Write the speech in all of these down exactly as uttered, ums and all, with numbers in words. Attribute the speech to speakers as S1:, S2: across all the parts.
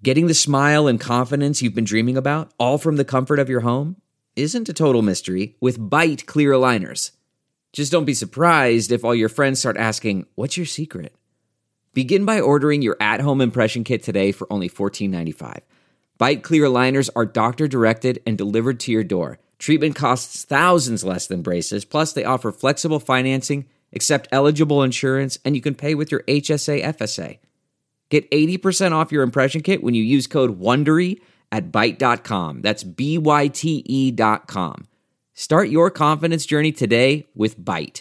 S1: Getting the smile and confidence you've been dreaming about, all from the comfort of your home, isn't a total mystery with Byte clear aligners. Just don't be surprised if all your friends start asking, "What's your secret?" Begin by ordering your at-home impression kit today for only fourteen ninety-five. Byte clear aligners are doctor-directed and delivered to your door. Treatment costs thousands less than braces, plus they offer flexible financing, accept eligible insurance, and you can pay with your H S A F S A. Get eighty percent off your impression kit when you use code WONDERY at byte dot com. That's B Y T E dot com. Start your confidence journey today with Byte.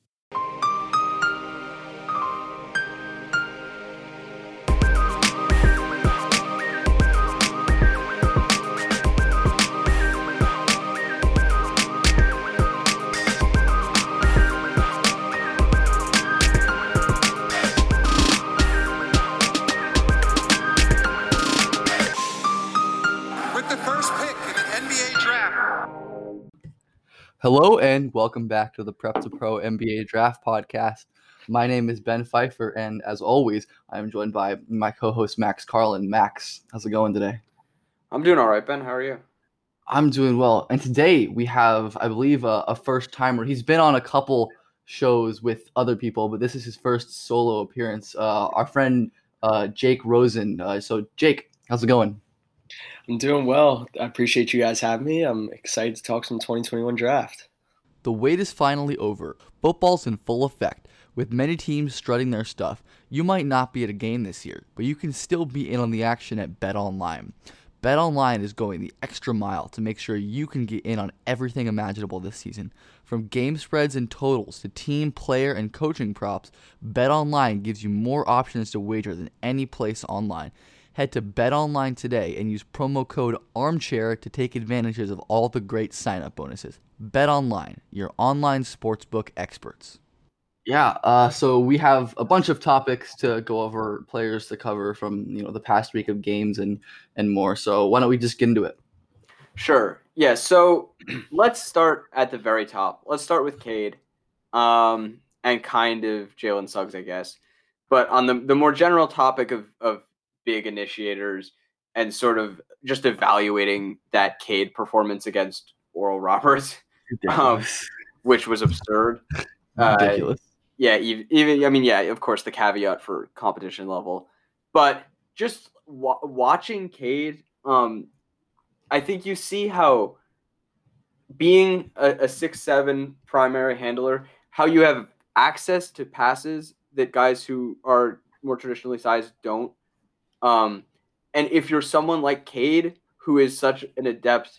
S2: Hello and welcome back to the Prep to Pro N B A Draft Podcast. My name is Ben Pfeiffer, and as always, I am joined by my co-host Max Carlin. Max, how's it going today?
S3: I'm doing all right, Ben. How are you?
S2: I'm doing well. And today we have, I believe, a, a first-timer. He's been on a couple shows with other people, but this is his first solo appearance. Uh, our friend uh, Jake Rosen. Uh, so, Jake, how's it going?
S4: I'm doing well. I appreciate you guys having me. I'm excited to talk some twenty twenty-one draft.
S2: The wait is finally over. Football's in full effect. With many teams strutting their stuff, you might not be at a game this year, but you can still be in on the action at BetOnline. BetOnline is going the extra mile to make sure you can get in on everything imaginable this season. From game spreads and totals to team, player, and coaching props, BetOnline gives you more options to wager than any place online. Head to BetOnline today and use promo code ARMCHAIR to take advantages of all the great sign-up bonuses. BetOnline, your online sportsbook experts. Yeah, uh, so we have a bunch of topics to go over, players to cover from you know the past week of games and and more. So why don't we just get into it?
S3: Sure. Yeah. So let's start at the very top. Let's start with Cade, um, and kind of Jalen Suggs, I guess. But on the the more general topic of of big initiators and sort of just evaluating that Cade performance against Oral Roberts, um, which was absurd.
S2: Ridiculous.
S3: Uh, yeah, even, even I mean, yeah, of course, the caveat for competition level, but just wa- watching Cade, um, I think you see how being a, a six seven primary handler, how you have access to passes that guys who are more traditionally sized don't. Um, and if you're someone like Cade, who is such an adept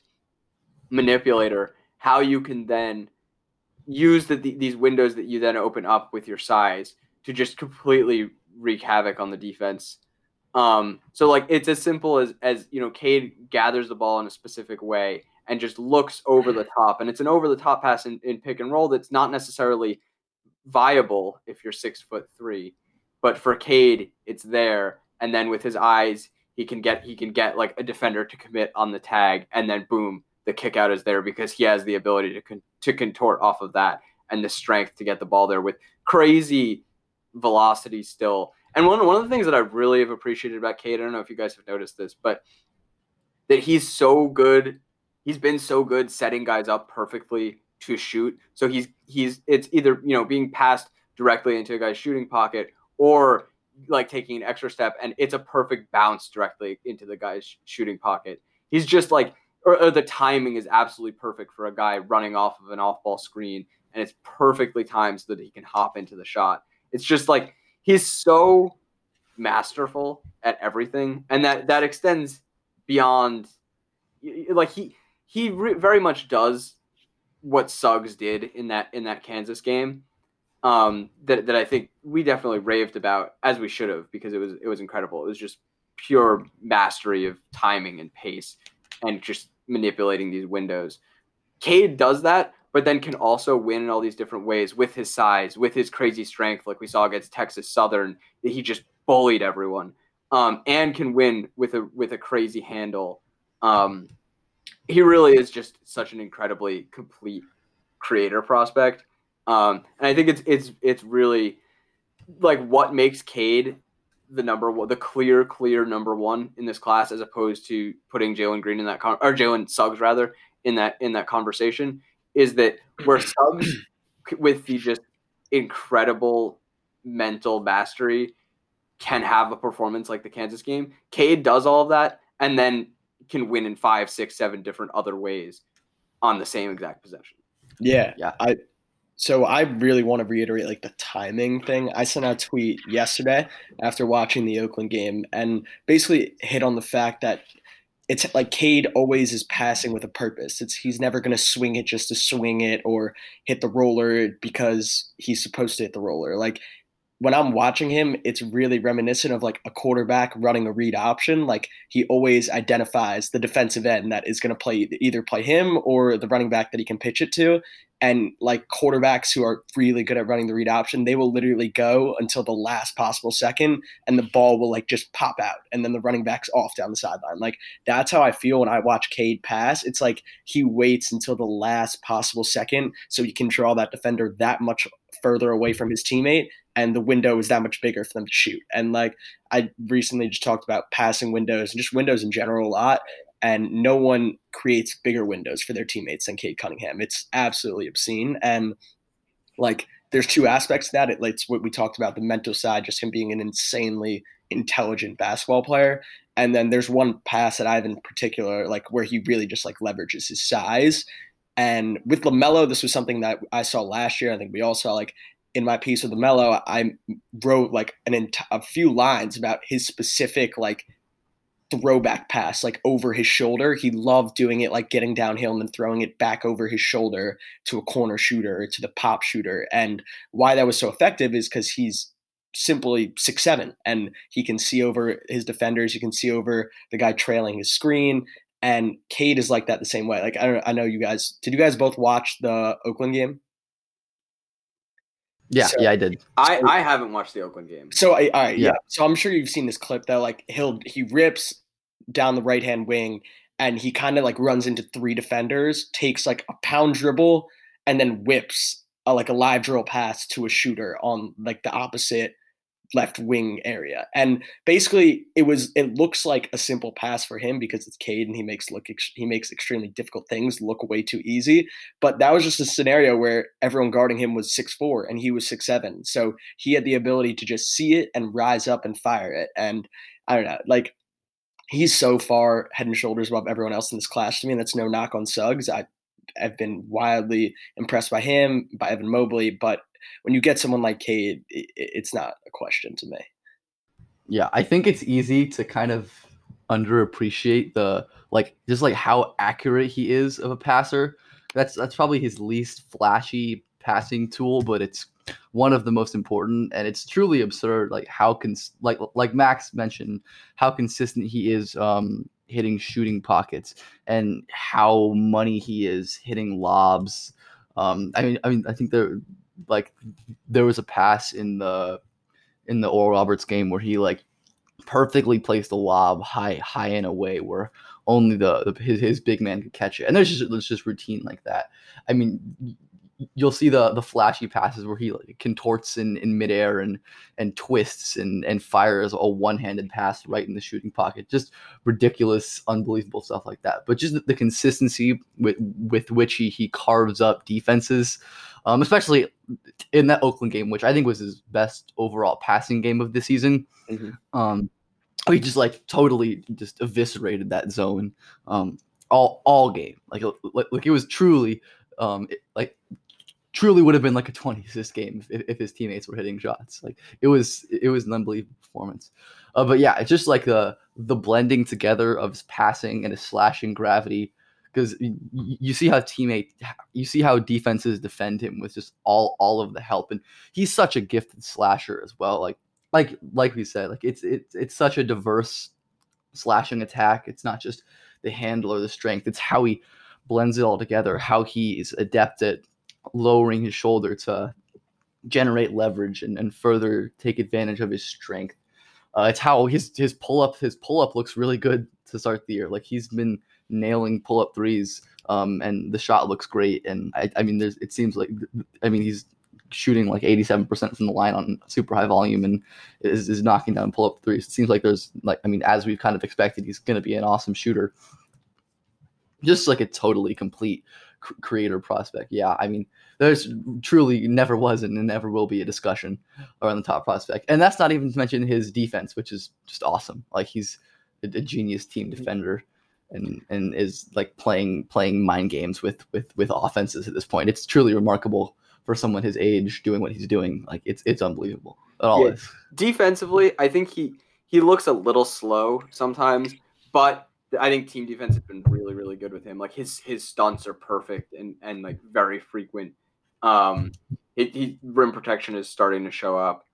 S3: manipulator, how you can then use the, the, these windows that you then open up with your size to just completely wreak havoc on the defense. Um, so like it's as simple as as you know, Cade gathers the ball in a specific way and just looks over the top, and it's an over the top pass in, in pick and roll that's not necessarily viable if you're six foot three, but for Cade, it's there. And then with his eyes, he can get he can get like a defender to commit on the tag, and then boom, the kick out is there because he has the ability to con- to contort off of that and the strength to get the ball there with crazy velocity still. And one one of the things that I really have appreciated about Cade, I don't know if you guys have noticed this, but that he's so good. He's been so good setting guys up perfectly to shoot. So he's he's it's either you know being passed directly into a guy's shooting pocket or like taking an extra step, and it's a perfect bounce directly into the guy's shooting pocket. He's just like, or, or the timing is absolutely perfect for a guy running off of an off-ball screen, and it's perfectly timed so that he can hop into the shot. It's just like he's so masterful at everything, and that that extends beyond. Like he he re- very much does what Suggs did in that in that Kansas game. Um, that that I think we definitely raved about, as we should have, because it was it was incredible. It was just pure mastery of timing and pace, and just manipulating these windows. Cade does that, but then can also win in all these different ways with his size, with his crazy strength, like we saw against Texas Southern. That he just bullied everyone, um, and can win with a with a crazy handle. Um, he really is just such an incredibly complete creator prospect. Um, and I think it's it's it's really like what makes Cade the number one, the clear, clear number one in this class, as opposed to putting Jalen Green in that con- or Jalen Suggs rather in that in that conversation, is that where Suggs with the just incredible mental mastery can have a performance like the Kansas game. Cade does all of that and then can win in five, six, seven different other ways on the same exact possession.
S4: Yeah,
S2: Yeah.
S4: I so I really want to reiterate like the timing thing. I sent out a tweet yesterday after watching the Oakland game and basically hit on the fact that it's like Cade always is passing with a purpose. It's he's never going to swing it just to swing it or hit the roller because he's supposed to hit the roller. Like when I'm watching him, it's really reminiscent of like a quarterback running a read option. Like he always identifies the defensive end that is going to play either play him or the running back that he can pitch it to. And like quarterbacks who are really good at running the read option, they will literally go until the last possible second and the ball will like just pop out and then the running back's off down the sideline. Like that's how I feel when I watch Cade pass. It's like he waits until the last possible second so he can draw that defender that much further away from his teammate, and the window is that much bigger for them to shoot. And like I recently just talked about passing windows and just windows in general a lot, and no one creates bigger windows for their teammates than Cade Cunningham. It's absolutely obscene. And like there's two aspects to that. It, it's what we talked about, the mental side, just him being an insanely intelligent basketball player. And then there's one pass that I have in particular, like where he really just like leverages his size. And with LaMelo, this was something that I saw last year. I think we all saw, like in my piece with LaMelo, I wrote like an ent- a few lines about his specific like throwback pass, like over his shoulder. He loved doing it, like getting downhill and then throwing it back over his shoulder to a corner shooter, to the pop shooter. And why that was so effective is because he's simply six seven and he can see over his defenders. You can see over the guy trailing his screen. And Cade is like that the same way. Like I don't, I know you guys. Did you guys both watch the Oakland game?
S2: Yeah,
S4: So,
S2: yeah, I did.
S3: I, I haven't watched the Oakland game.
S4: So I, all right, yeah.
S2: Yeah.
S4: So I'm sure you've seen this clip that like he'll he rips down the right hand wing and he kind of like runs into three defenders, takes like a pound dribble, and then whips a, like a live drill pass to a shooter on like the opposite left wing area. And basically it was it looks like a simple pass for him because it's Cade and he makes look he makes extremely difficult things look way too easy. But that was just a scenario where everyone guarding him was six four and he was six seven. So he had the ability to just see it and rise up and fire it. And I don't know, like he's so far head and shoulders above everyone else in this class to me. And that's no knock on Suggs. I I've been wildly impressed by him, by Evan Mobley, but when you get someone like Cade, it, it's not a question to me.
S2: Yeah, I think it's easy to kind of underappreciate the like just like how accurate he is of a passer. That's that's probably his least flashy passing tool, but it's one of the most important. And it's truly absurd, like how cons- like like Max mentioned, how consistent he is um, hitting shooting pockets and how money he is hitting lobs. Um, I mean, I mean, I think there like there was a pass in the in the Oral Roberts game where he like perfectly placed a lob high high and away where only the, the his, his big man could catch it. And there's just there's just routine like that. I mean, you'll see the the flashy passes where he like contorts in, in midair and and twists and and fires a one-handed pass right in the shooting pocket. Just ridiculous, unbelievable stuff like that. But just the, the consistency with with which he he carves up defenses, um, especially in that Oakland game, which I think was his best overall passing game of the season.
S4: Mm-hmm.
S2: Um, he just like totally just eviscerated that zone um, all all game. Like like, like it was truly um, it, like. truly would have been like a twenty assist game if, if his teammates were hitting shots. Like it was, it was an unbelievable performance. Uh, but yeah, it's just like the the blending together of his passing and his slashing gravity. Because you, you see how teammate, you see how defenses defend him with just all all of the help, and he's such a gifted slasher as well. Like like like we said, like it's it's it's such a diverse slashing attack. It's not just the handle or the strength; it's how he blends it all together. How he is adept at lowering his shoulder to generate leverage and, and further take advantage of his strength. Uh, it's how his his pull up his pull up looks really good to start the year. Like he's been nailing pull up threes, um, and the shot looks great. And I, I mean, there's it seems like I mean he's shooting like eighty-seven percent from the line on super high volume and is, is knocking down pull-up threes. It seems like there's like, I mean, as we've kind of expected, he's going to be an awesome shooter. Just like a totally complete c- creator prospect. Yeah, I mean, there's truly never was and never will be a discussion around the top prospect. And that's not even to mention his defense, which is just awesome. Like he's a, a genius team defender and and is like playing playing mind games with with with offenses at this point. It's truly remarkable for someone his age doing what he's doing. Like it's it's unbelievable. It all
S3: Yeah.
S2: is.
S3: Defensively, I think he he looks a little slow sometimes, but I think team defense has been really, really good with him. Like his his stunts are perfect and, and like very frequent. Um, he, he rim protection is starting to show up.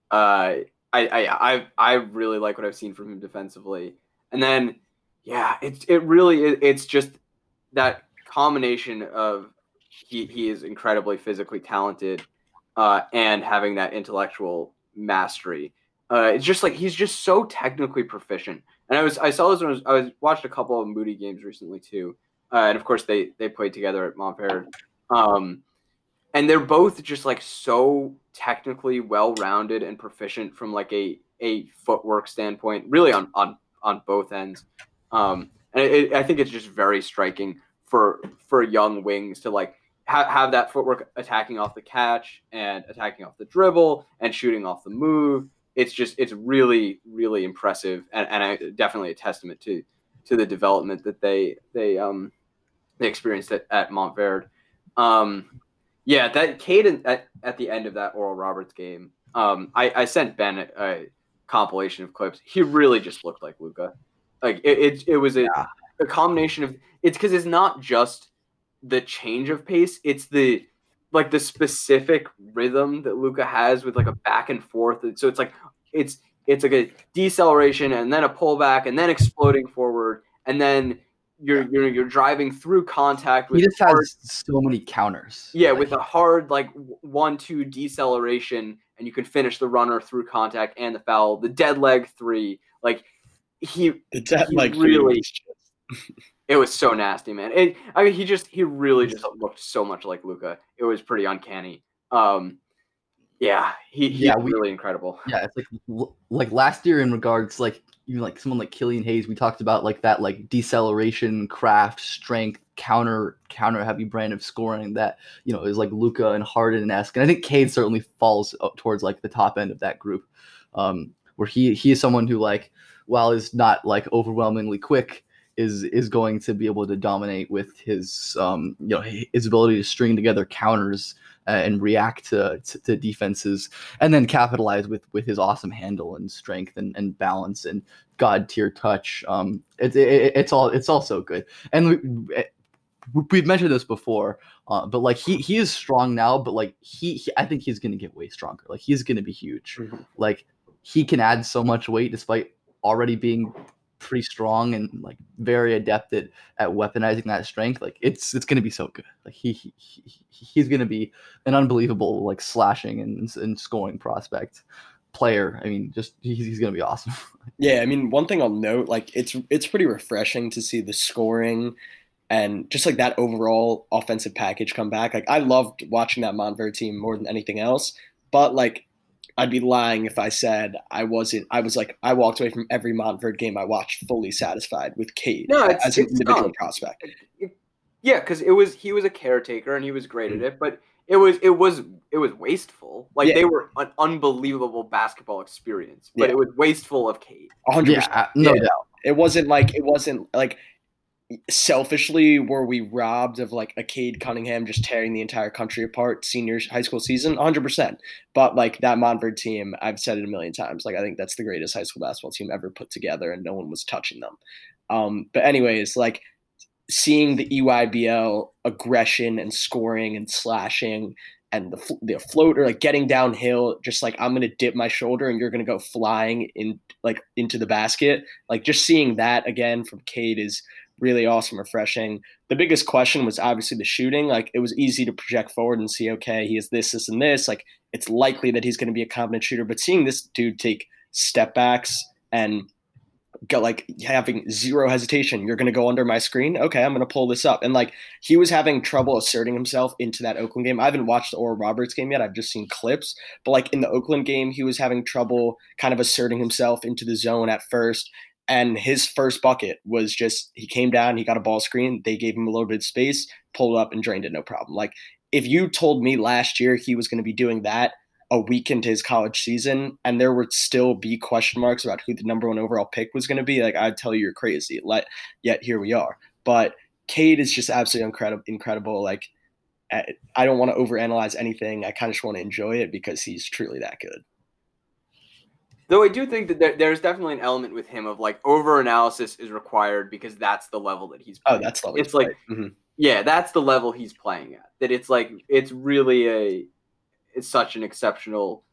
S3: Uh, I I I I really like what I've seen from him defensively. And then yeah, it's it really it, it's just that combination of he he is incredibly physically talented, uh, and having that intellectual mastery. Uh, it's just like he's just so technically proficient. And I was I saw this when I was, I was watched a couple of Moody games recently too, uh, and of course they they played together at Montverde, um, and they're both just like so technically well rounded and proficient from like a a footwork standpoint, really on on on both ends, um, and it, it, I think it's just very striking for for young wings to like ha- have that footwork attacking off the catch and attacking off the dribble and shooting off the move. It's just it's really really impressive and, and I, definitely a testament to to the development that they they um they experienced at, at Montverde. Um, yeah, that Cade at, at the end of that Oral Roberts game, um, I, I sent Ben a, a compilation of clips. He really just looked like Luka. Like it it, it was a,
S2: Yeah.
S3: a combination of it's because it's not just the change of pace, it's the like the specific rhythm that Luka has with like a back and forth. So it's like it's it's like a deceleration and then a pullback and then exploding forward and then you're you're you're driving through contact with
S2: He just
S3: hard,
S2: has so many counters.
S3: yeah
S2: Like,
S3: with a hard like one two deceleration and you can finish the runner through contact and the foul, the dead leg three. Like he
S4: The dead
S3: he
S4: leg
S3: really.
S4: three.
S3: It was so nasty, man. It, I mean, he just he really just looked so much like Luka. It was pretty uncanny. Um, yeah, he he's
S2: Yeah, we-
S3: really incredible.
S2: Yeah, it's like like last year in regards like even like someone like Killian Hayes, we talked about like that like deceleration, craft, strength, counter counter heavy brand of scoring that you know is like Luka and Harden esque, and I think Cade certainly falls up towards like the top end of that group, um, where he he is someone who like while is not like overwhelmingly quick. Is is going to be able to dominate with his um you know his ability to string together counters uh, and react to, to to defenses and then capitalize with with his awesome handle and strength and, and balance and god tier touch. Um, it's it, it's all it's all so good, and we, we've mentioned this before, uh, but like he he is strong now, but like he, he I think he's gonna get way stronger. Like he's gonna be huge.
S3: Mm-hmm.
S2: Like he can add so much weight despite already being pretty strong and like very adept at, at weaponizing that strength. Like it's it's gonna be so good. Like he, he, he he's gonna be an unbelievable like slashing and, and scoring prospect player. I mean, just he's, he's gonna be awesome.
S4: Yeah, I mean, one thing I'll note, like it's it's pretty refreshing to see the scoring and just like that overall offensive package come back. Like I loved watching that Montverde team more than anything else, but like I'd be lying if I said I wasn't. I was like I walked away from every Montverde game I watched fully satisfied with Cade
S3: No, it's,
S4: as an
S3: it's
S4: individual
S3: dumb.
S4: prospect.
S3: It- yeah, because it was he was a caretaker and he was great at it, but it was it was it was wasteful. Like
S4: Yeah.
S3: they were an unbelievable basketball experience, but
S4: Yeah.
S3: it was wasteful of Cade.
S4: one hundred percent.
S2: Yeah, no
S4: Yeah.
S2: doubt.
S4: It wasn't like it wasn't like selfishly were we robbed of like a Cade Cunningham just tearing the entire country apart senior high school season? one hundred percent. But like that Montverde team, I've said it a million times. Like I think that's the greatest high school basketball team ever put together, and no one was touching them. Um, but anyways, like seeing the E Y B L aggression and scoring and slashing and the the floater, like getting downhill, just like I'm gonna dip my shoulder and you're gonna go flying in like into the basket. Like just seeing that again from Cade is really awesome, refreshing. The biggest question was obviously the shooting. Like it was easy to project forward and see, okay, he is this, this, and this. Like it's likely that he's going to be a competent shooter. But seeing this dude take step backs and go like having zero hesitation. You're going to go under my screen. Okay, I'm going to pull this up. And like he was having trouble asserting himself into that Oakland game. I haven't watched the Oral Roberts game yet. I've just seen clips. But like in the Oakland game, he was having trouble kind of asserting himself into the zone at first. And his first bucket was just he came down, he got a ball screen. They gave him a little bit of space, pulled up and drained it, no problem. Like if you told me last year he was going to be doing that a week into his college season, and there would still be question marks about who the number one overall pick was going to be, like I'd tell you you're crazy. Let yet here we are. But Cade is just absolutely incredible. Incredible. Like I don't want to overanalyze anything. I kind of just want to enjoy it because he's truly that good.
S3: Though I do think that there, there's definitely an element with him of like over analysis is required because that's the level that he's playing.
S4: Oh, that's the level.
S3: It's like
S4: mm-hmm.
S3: yeah, that's the level he's playing at. That it's like it's really a. It's such an exceptional,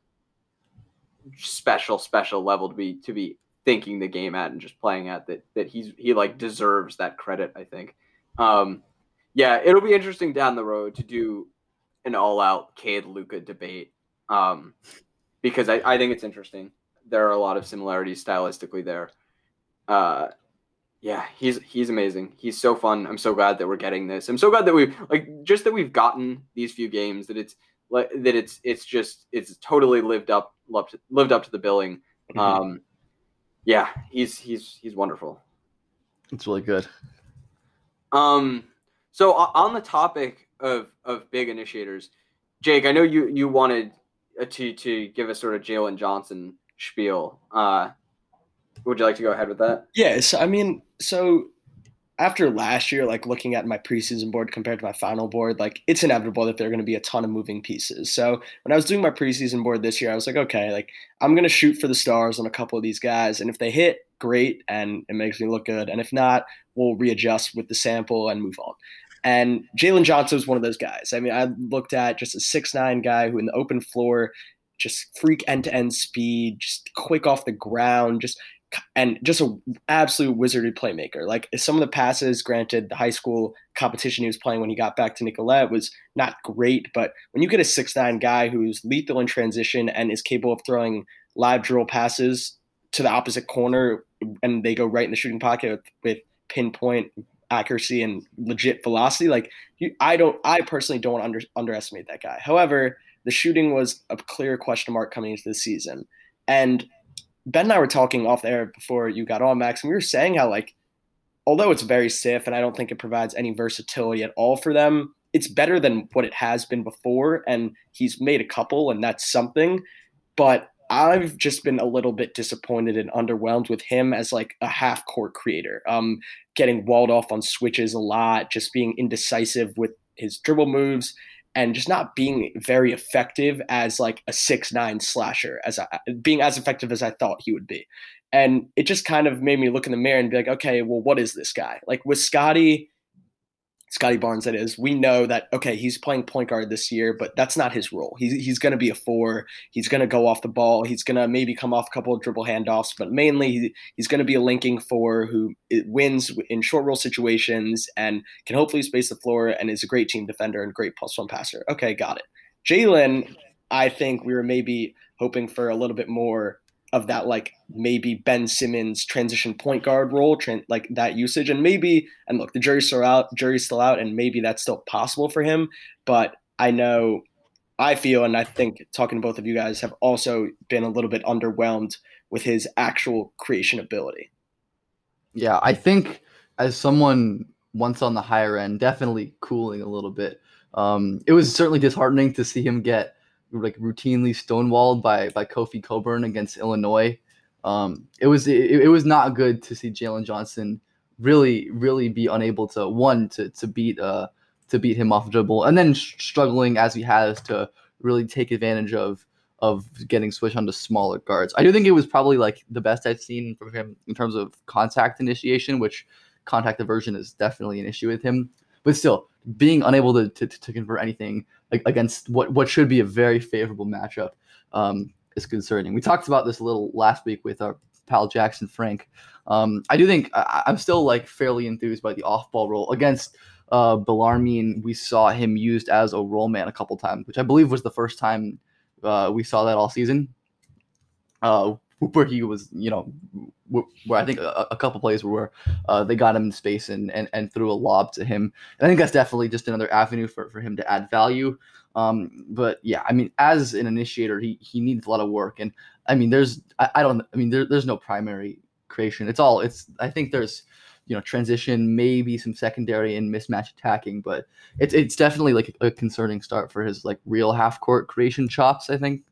S3: special, special level to be to be thinking the game at and just playing at that. That he's he like deserves that credit. I think. Um, yeah, it'll be interesting down the road to do an all-out Cade Luka debate um, because I, I think it's interesting. There are a lot of similarities stylistically there. Uh, yeah, he's he's amazing. He's so fun. I'm so glad that we're getting this. I'm so glad that we've like just that we've gotten these few games. That it's. That it's it's just it's totally lived up lived, lived up to the billing.
S4: Mm-hmm.
S3: Um, yeah, he's he's he's wonderful.
S2: It's really good.
S3: Um, so on the topic of of big initiators, Jake, I know you you wanted to to give a sort of Jalen Johnson spiel. Uh, would you like to go ahead with that?
S4: Yes, I mean, so. After last year, like looking at my preseason board compared to my final board, like it's inevitable that there are going to be a ton of moving pieces. So when I was doing my preseason board this year, I was like, okay, like I'm going to shoot for the stars on a couple of these guys. And if they hit, great. And it makes me look good. And if not, we'll readjust with the sample and move on. And Jalen Johnson was one of those guys. I mean, I looked at just a six nine guy who in the open floor, just freak end-to-end speed, just quick off the ground, just and just an absolute wizarded playmaker. Like some of the passes, granted, the high school competition he was playing when he got back to Nicollet was not great. But when you get a six nine guy who's lethal in transition and is capable of throwing live drill passes to the opposite corner and they go right in the shooting pocket with, with pinpoint accuracy and legit velocity, like you, I don't, I personally don't under, underestimate that guy. However, the shooting was a clear question mark coming into the season. And Ben and I were talking off the air before you got on, Max, and we were saying how, like, although it's very stiff and I don't think it provides any versatility at all for them, it's better than what it has been before. And he's made a couple, and that's something. But I've just been a little bit disappointed and underwhelmed with him as, like, a half-court creator, um, getting walled off on switches a lot, just being indecisive with his dribble moves, and just not being very effective as like a six nine slasher, as I, being as effective as I thought he would be. And it just kind of made me look in the mirror and be like, okay, well, what is this guy? Like with Scotty, Scotty Barnes, that is, we know that, okay, he's playing point guard this year, but that's not his role. He's, he's going to be a four. He's going to go off the ball. He's going to maybe come off a couple of dribble handoffs, but mainly he, he's going to be a linking four who wins in short roll situations and can hopefully space the floor and is a great team defender and great plus one passer. Okay, got it. Jalen, I think we were maybe hoping for a little bit more of that, like maybe Ben Simmons transition point guard role, tra- like that usage. And maybe, and look, the jury's still out, jury's still out, and maybe that's still possible for him. But I know, I feel, and I think talking to both of you guys have also been a little bit underwhelmed with his actual creation ability.
S2: Yeah, I think as someone once on the higher end, definitely cooling a little bit. Um, it was certainly disheartening to see him get like routinely stonewalled by by Kofi Cockburn against Illinois. Um, it was it, it was not good to see Jalen Johnson really really be unable to one to to beat uh to beat him off dribble, and then sh- struggling as he has to really take advantage of of getting switched onto smaller guards. I do think it was probably like the best I've seen from him in terms of contact initiation, which contact aversion is definitely an issue with him. But still, being unable to to, to convert anything against what, what should be a very favorable matchup um, is concerning. We talked about this a little last week with our pal Jackson Frank. Um, I do think I, I'm still like fairly enthused by the off-ball role against uh, Bellarmine. We saw him used as a roll man a couple times, which I believe was the first time uh, we saw that all season. Uh, where he was, you know, where I think a, a couple plays where uh, they got him in space and, and, and threw a lob to him. And I think that's definitely just another avenue for, for him to add value. Um, but yeah, I mean, as an initiator, he, he needs a lot of work. And I mean, there's, I, I don't, I mean, there, there's no primary creation. It's all, it's, I think there's, you know, transition, maybe some secondary and mismatch attacking, but it's, it's definitely like a, a concerning start for his like real half court creation chops, I think.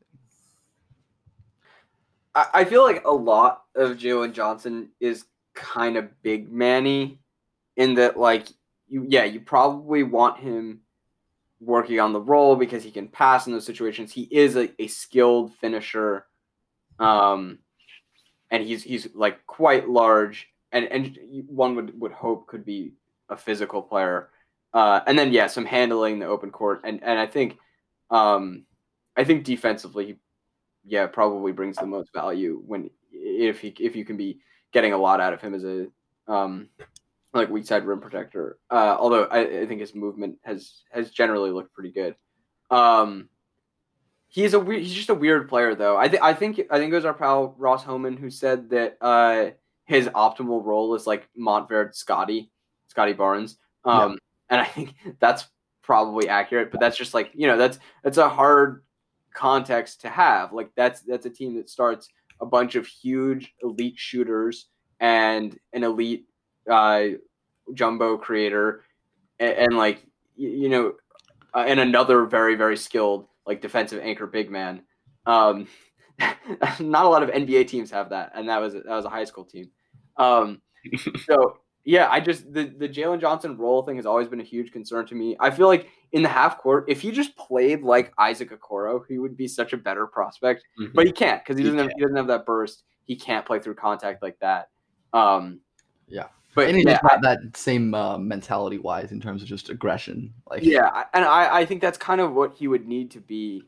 S3: I, I feel like a lot of Jalen Johnson is kind of big man-y in that, like, you, yeah, you probably want him working on the roll because he can pass in those situations. He is a, a skilled finisher, um, and he's he's like quite large, and and one would, would hope could be a physical player. Uh, and then yeah, some handling in the open court, and and I think, um, I think defensively, yeah, probably brings the most value when if he if you can be getting a lot out of him as a um. like weak side rim protector. Uh, although I, I think his movement has has generally looked pretty good. Um, he's a weird, he's just a weird player though. I think I think I think it was our pal Ross Homan who said that uh, his optimal role is like Montverde Scotty, Scotty Barnes. Um, yeah. And I think that's probably accurate. But that's just like, you know, that's that's a hard context to have. Like that's that's a team that starts a bunch of huge elite shooters and an elite uh jumbo creator and, and like you, you know uh, and another very very skilled like defensive anchor big man. Um not a lot of N B A teams have that, and that was that was a high school team. Um so yeah, I just the the Jalen Johnson role thing has always been a huge concern to me. I feel like in the half court, if he just played like Isaac Okoro, he would be such a better prospect. Mm-hmm. But he can't because he doesn't he have, he doesn't have that burst. He can't play through contact like that. Um
S2: yeah. But and he's yeah, not that same uh, mentality wise in terms of just aggression. Like
S3: yeah, and I, I think that's kind of what he would need to be.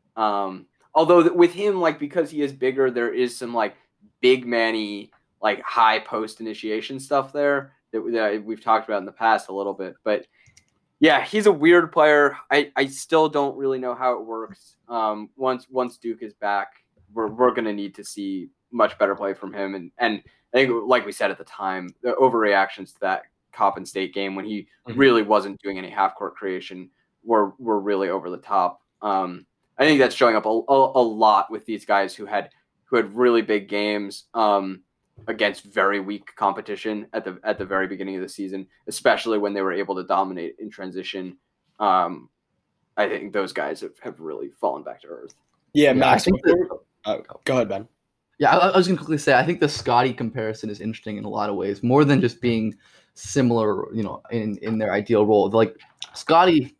S3: Um, although with him, like because he is bigger, there is some like big man-y, like high post initiation stuff there that, that we've talked about in the past a little bit. But yeah, he's a weird player. I, I still don't really know how it works. Um, once once Duke is back, we're we're gonna need to see much better play from him, and and. I think, like we said at the time, the overreactions to that Coppin State game when he mm-hmm. really wasn't doing any half-court creation were were really over the top. Um, I think that's showing up a, a, a lot with these guys who had who had really big games um, against very weak competition at the at the very beginning of the season, especially when they were able to dominate in transition. Um, I think those guys have, have really fallen back to earth.
S4: Yeah, yeah Max. That, oh, go ahead, Ben.
S2: Yeah, I, I was going to quickly say, I think the Scotty comparison is interesting in a lot of ways, more than just being similar, you know, in, in their ideal role. Like Scotty,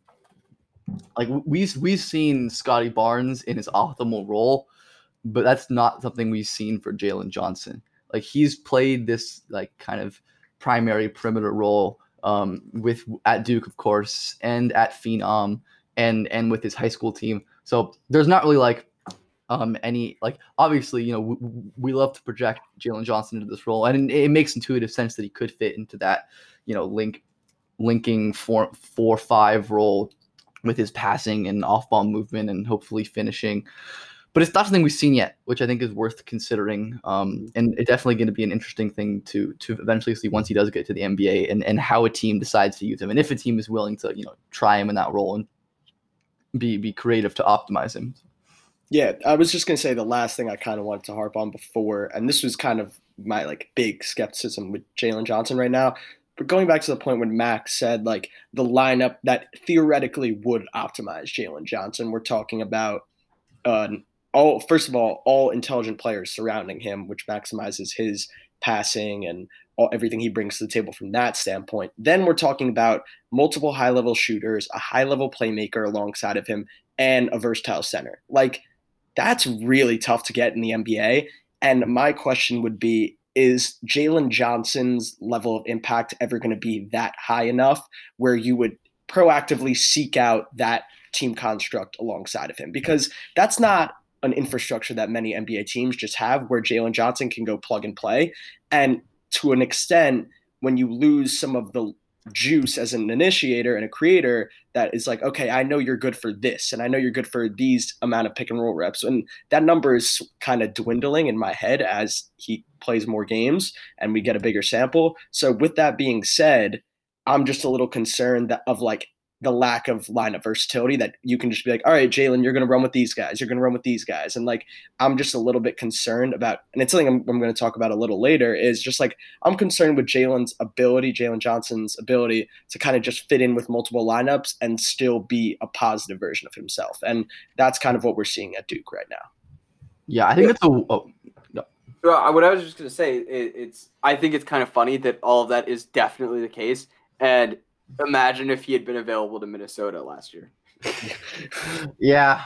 S2: like we've, we've seen Scotty Barnes in his optimal role, but that's not something we've seen for Jalen Johnson. Like he's played this like kind of primary perimeter role um, with at Duke, of course, and at Phenom and, and with his high school team. So there's not really like, Um, any like obviously, you know, we, we love to project Jalen Johnson into this role, and it, it makes intuitive sense that he could fit into that, you know, link linking four four five role with his passing and off ball movement and hopefully finishing. But it's not something we've seen yet, which I think is worth considering. Um, and it's definitely going to be an interesting thing to to eventually see once he does get to the N B A and, and how a team decides to use him, and if a team is willing to, you know, try him in that role and be be creative to optimize him.
S4: Yeah, I was just going to say the last thing I kind of wanted to harp on before, and this was kind of my like big skepticism with Jalen Johnson right now, but going back to the point when Max said like the lineup that theoretically would optimize Jalen Johnson, we're talking about uh, all first of all, all intelligent players surrounding him, which maximizes his passing and all, everything he brings to the table from that standpoint. Then we're talking about multiple high-level shooters, a high-level playmaker alongside of him, and a versatile center. Like, that's really tough to get in the N B A. And my question would be, is Jalen Johnson's level of impact ever going to be that high enough where you would proactively seek out that team construct alongside of him? Because that's not an infrastructure that many N B A teams just have, where Jalen Johnson can go plug and play. And to an extent, when you lose some of the juice as an initiator and a creator that is like, okay, I know you're good for this, and I know you're good for these amount of pick and roll reps. And that number is kind of dwindling in my head as he plays more games and we get a bigger sample. So with that being said, I'm just a little concerned that of like the lack of lineup versatility, that you can just be like, all right, Jalen, you're going to run with these guys. You're going to run with these guys. And like, I'm just a little bit concerned about, and it's something I'm, I'm going to talk about a little later, is just like, I'm concerned with Jalen's ability, Jalen Johnson's ability to kind of just fit in with multiple lineups and still be a positive version of himself. And that's kind of what we're seeing at Duke right now.
S2: Yeah, I think that's a, oh, no.
S3: Well, what I was just going to say, it, it's, I think it's kind of funny that all of that is definitely the case. And imagine if he had been available to Minnesota last year.
S2: Yeah.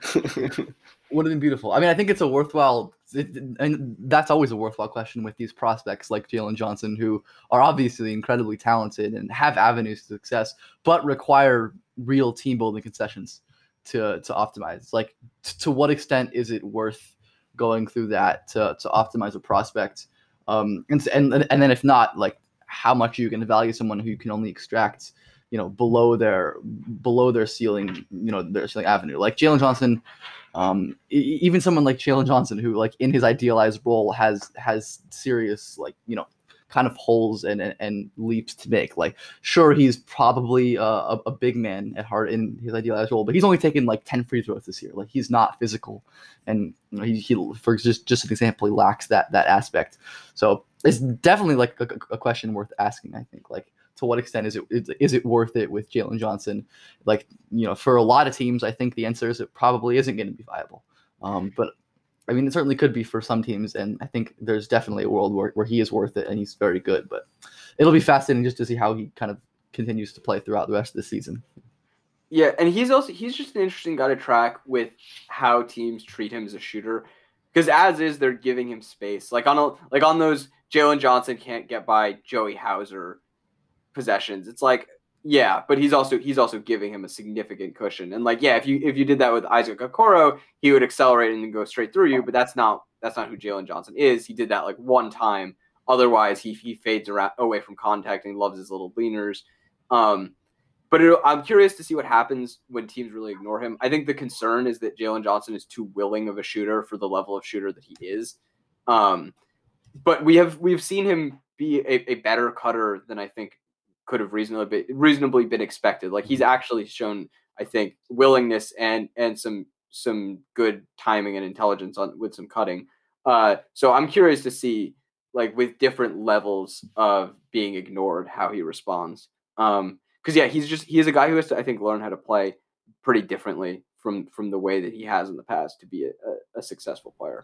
S2: Would have been beautiful. I mean, I think it's a worthwhile, it, and that's always a worthwhile question with these prospects like Jalen Johnson, who are obviously incredibly talented and have avenues to success, but require real team building concessions to to optimize. Like, t- to what extent is it worth going through that to to optimize a prospect? Um, and and and then if not, like, how much you can value someone who you can only extract, you know, below their below their ceiling, you know, their ceiling avenue. Like Jalen Johnson, um, e- even someone like Jalen Johnson, who like in his idealized role has has serious, like, you know, kind of holes and, and, and leaps to make. Like, sure, he's probably a, a, a big man at heart in his idealized role, but he's only taken like ten free throws this year. Like, he's not physical, and you know, he, he for just just an example, he lacks that that aspect. So it's definitely like a, a question worth asking, I think. Like, to what extent is it is, is it worth it with Jalen Johnson? Like, you know, for a lot of teams, I think the answer is it probably isn't going to be viable. Um, but I mean, it certainly could be for some teams, and I think there's definitely a world where, where he is worth it and he's very good. But it'll be fascinating just to see how he kind of continues to play throughout the rest of the season.
S3: Yeah, and he's also he's just an interesting guy to track with how teams treat him as a shooter, because as is, they're giving him space. Like on a, like on those Jalen Johnson can't get by Joey Hauser possessions. It's like, yeah, but he's also he's also giving him a significant cushion. And like, yeah, if you if you did that with Isaac Okoro, he would accelerate and go straight through you. But that's not that's not who Jalen Johnson is. He did that like one time. Otherwise, he he fades around, away from contact, and he loves his little leaners. Um, but it, I'm curious to see what happens when teams really ignore him. I think the concern is that Jalen Johnson is too willing of a shooter for the level of shooter that he is. Um, but we have we've seen him be a, a better cutter than I think could have reasonably been, reasonably been expected. Like, he's actually shown, I think, willingness and and some some good timing and intelligence on with some cutting. Uh, so I'm curious to see, like, with different levels of being ignored, how he responds. Um, because yeah, he's just he is a guy who has to, I think, learn how to play pretty differently from from the way that he has in the past to be a, a, a successful player.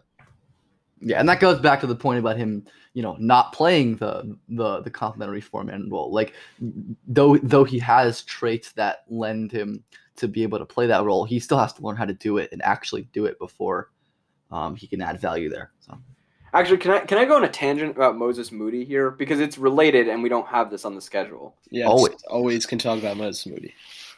S2: Yeah, and that goes back to the point about him, you know, not playing the the the complementary four-man role. Like, though though he has traits that lend him to be able to play that role, he still has to learn how to do it and actually do it before um, he can add value there. So,
S3: actually, can I can I go on a tangent about Moses Moody here, because it's related and we don't have this on the schedule?
S4: Yeah,
S2: always
S4: always can talk about Moses Moody.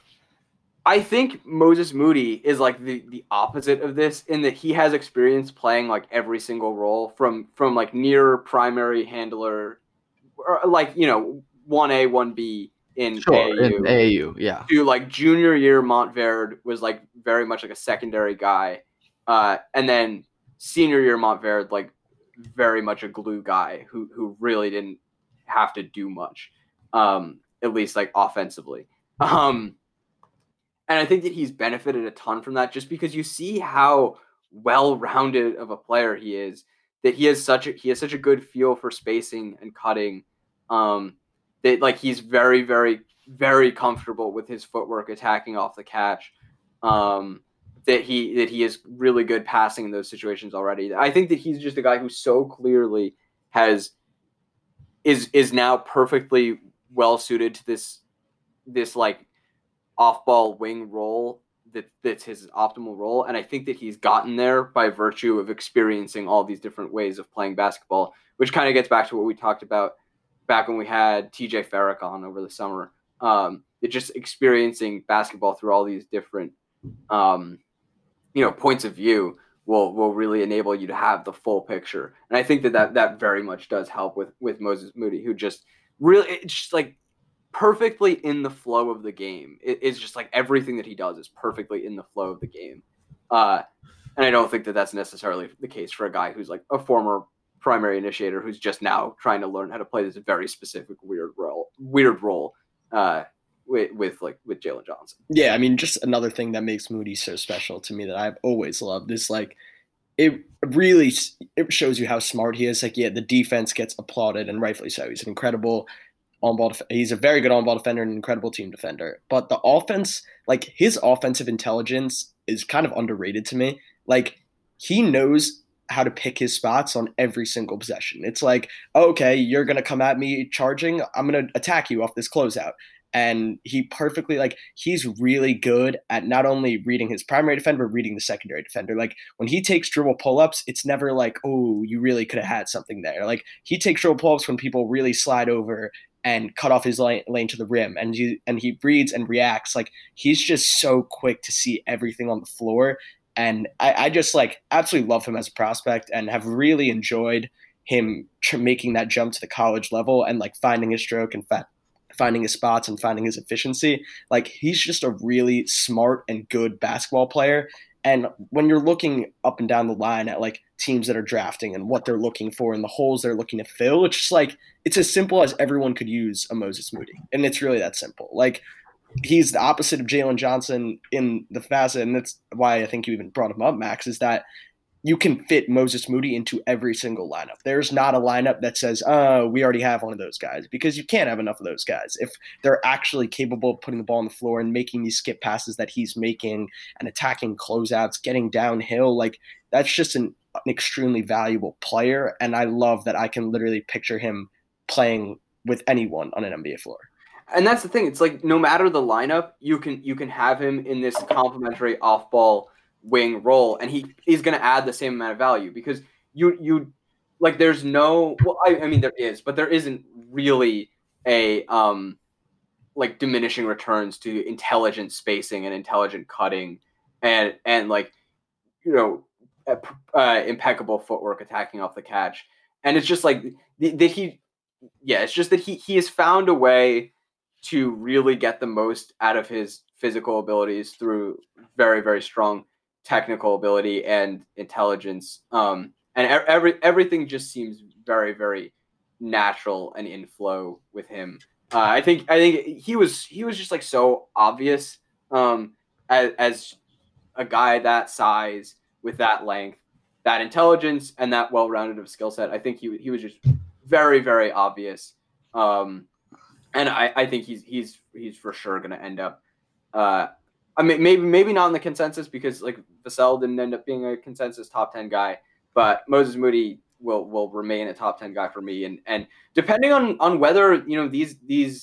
S3: I think Moses Moody is like the, the opposite of this, in that he has experience playing like every single role from from like near primary handler, or like, you know, one A, one B in
S2: sure,
S3: A A U,
S2: in A A U, yeah,
S3: to like junior year Montverde was like very much like a secondary guy, uh, and then senior year Montverde like very much a glue guy who who really didn't have to do much, um, at least like offensively. Um, And I think that he's benefited a ton from that, just because you see how well-rounded of a player he is, that he has such a, he has such a good feel for spacing and cutting, um, that like he's very, very, very comfortable with his footwork attacking off the catch, um, that he that he is really good passing in those situations already. I think that he's just a guy who so clearly has is is now perfectly well suited to this this like off-ball wing role that that's his optimal role. And I think that he's gotten there by virtue of experiencing all these different ways of playing basketball, which kind of gets back to what we talked about back when we had T J Farrick on over the summer. Um, it's just experiencing basketball through all these different, um, you know, points of view will will really enable you to have the full picture. And I think that that, that very much does help with, with Moses Moody, who just really, it's just like, perfectly in the flow of the game. It, it's just like everything that he does is perfectly in the flow of the game. Uh, and I don't think that that's necessarily the case for a guy who's like a former primary initiator who's just now trying to learn how to play this very specific weird role, weird role uh, with, with like with Jalen Johnson.
S4: Yeah, I mean, just another thing that makes Moody so special to me that I've always loved is like, it really it shows you how smart he is. Like, yeah, the defense gets applauded, and rightfully so. He's an incredible on-ball. Def- he's a very good on-ball defender and an incredible team defender. But the offense, like his offensive intelligence, is kind of underrated to me. Like, he knows how to pick his spots on every single possession. It's like, okay, you're gonna come at me charging. I'm gonna attack you off this closeout. And he perfectly, like, he's really good at not only reading his primary defender, but reading the secondary defender. Like, when he takes dribble pull-ups, it's never like, oh, you really could have had something there. Like, he takes dribble pull-ups when people really slide over and cut off his lane, lane to the rim. And he, and he reads and reacts. Like, he's just so quick to see everything on the floor. And I, I just, like, absolutely love him as a prospect and have really enjoyed him tr- making that jump to the college level and, like, finding his stroke and fa- finding his spots and finding his efficiency. Like, he's just a really smart and good basketball player. And when you're looking up and down the line at, like, teams that are drafting and what they're looking for and the holes they're looking to fill, it's just like, it's as simple as everyone could use a Moses Moody. And it's really that simple. Like, he's the opposite of Jalen Johnson in the facet, and that's why I think you even brought him up, Max, is that you can fit Moses Moody into every single lineup. There's not a lineup that says, oh, we already have one of those guys, because you can't have enough of those guys. If they're actually capable of putting the ball on the floor and making these skip passes that he's making and attacking closeouts, getting downhill, like, that's just an, an extremely valuable player. And I love that I can literally picture him playing with anyone on an N B A floor.
S3: And that's the thing. It's like, no matter the lineup, you can you can have him in this complementary off-ball wing role, and he is going to add the same amount of value, because you you like there's no well I, I mean there is, but there isn't really a um like diminishing returns to intelligent spacing and intelligent cutting and and like you know uh, impeccable footwork attacking off the catch. And it's just like that he yeah it's just that he he has found a way to really get the most out of his physical abilities through very, very strong technical ability and intelligence. Um, and every everything just seems very, very natural and in flow with him. Uh, I think I think he was he was just like so obvious um, as, as a guy that size with that length, that intelligence, and that well-rounded of skill set. I think he he was just very, very obvious. Um, And I, I think he's he's he's for sure going to end up. Uh, I mean, maybe maybe not in the consensus, because like Vassell didn't end up being a consensus top ten guy, but Moses Moody will will remain a top ten guy for me. And and depending on, on whether you know these these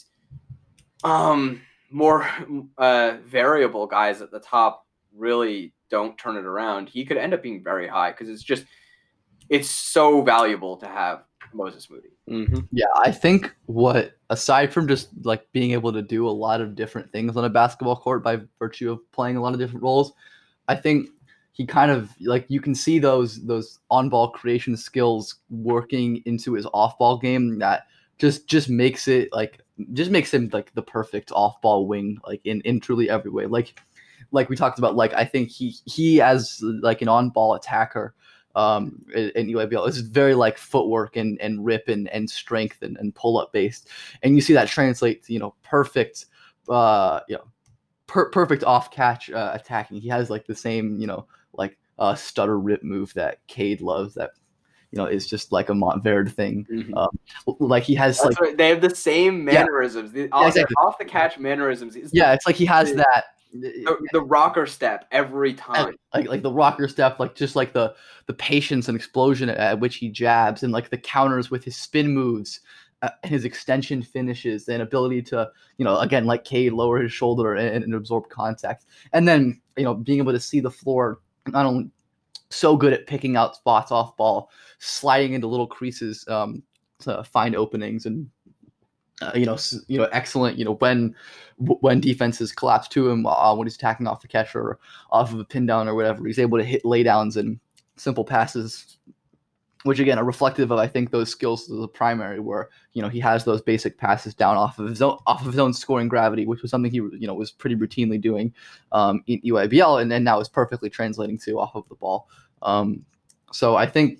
S3: um more uh, variable guys at the top really don't turn it around, he could end up being very high, because it's just it's so valuable to have Moses Moody.
S2: Mm-hmm. Yeah, I think what, aside from just like being able to do a lot of different things on a basketball court by virtue of playing a lot of different roles, I think he kind of like, you can see those those on-ball creation skills working into his off-ball game that just just makes it like just makes him like the perfect off-ball wing, like in, in truly every way. Like like we talked about, like I think he he as like an on-ball attacker. Um, and U A B L is very like footwork and, and rip and, and strength and, and pull up based. And you see that translate to, you know, perfect, uh, you know, per- perfect off catch, uh, attacking. He has like the same, you know, like uh stutter rip move that Cade loves, that, you know, is just like a Montverde thing. Mm-hmm. Um, like he has
S3: That's
S2: like,
S3: right. They have the same mannerisms, yeah. the off, yeah, exactly. off the catch mannerisms. It's
S2: yeah.
S3: The,
S2: it's like he has
S3: the,
S2: that.
S3: The, the rocker step every time,
S2: like like the rocker step, like just like the the patience and explosion at, at which he jabs, and like the counters with his spin moves, uh, his extension finishes, and ability to, you know, again like Cade, lower his shoulder and, and absorb contact, and then, you know, being able to see the floor, not only so good at picking out spots off ball, sliding into little creases um, to find openings, and Uh, you know, you know, excellent. You know, when when defenses collapse to him, uh, when he's attacking off the catch or off of a pin down or whatever, he's able to hit laydowns and simple passes which again are reflective of, I think, those skills of the primary, where, you know, he has those basic passes down off of his own, off of his own scoring gravity, which was something he, you know, was pretty routinely doing um, in E Y B L, and then now is perfectly translating to off of the ball. Um, so I think,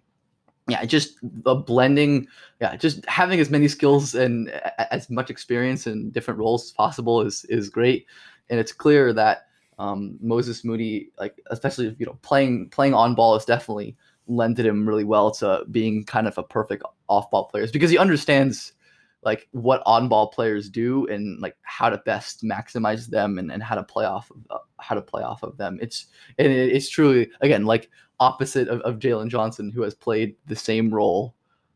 S2: yeah, just the blending, yeah, just having as many skills and as much experience in different roles as possible is is great, and it's clear that um, Moses Moody, like especially you know playing playing on ball, is definitely lended him really well to being kind of a perfect off-ball player, because he understands like what on-ball players do and like how to best maximize them and, and how to play off of uh, how to play off of them. It's and it, it's truly, again, like opposite of, of Jalen Johnson, who has played the same role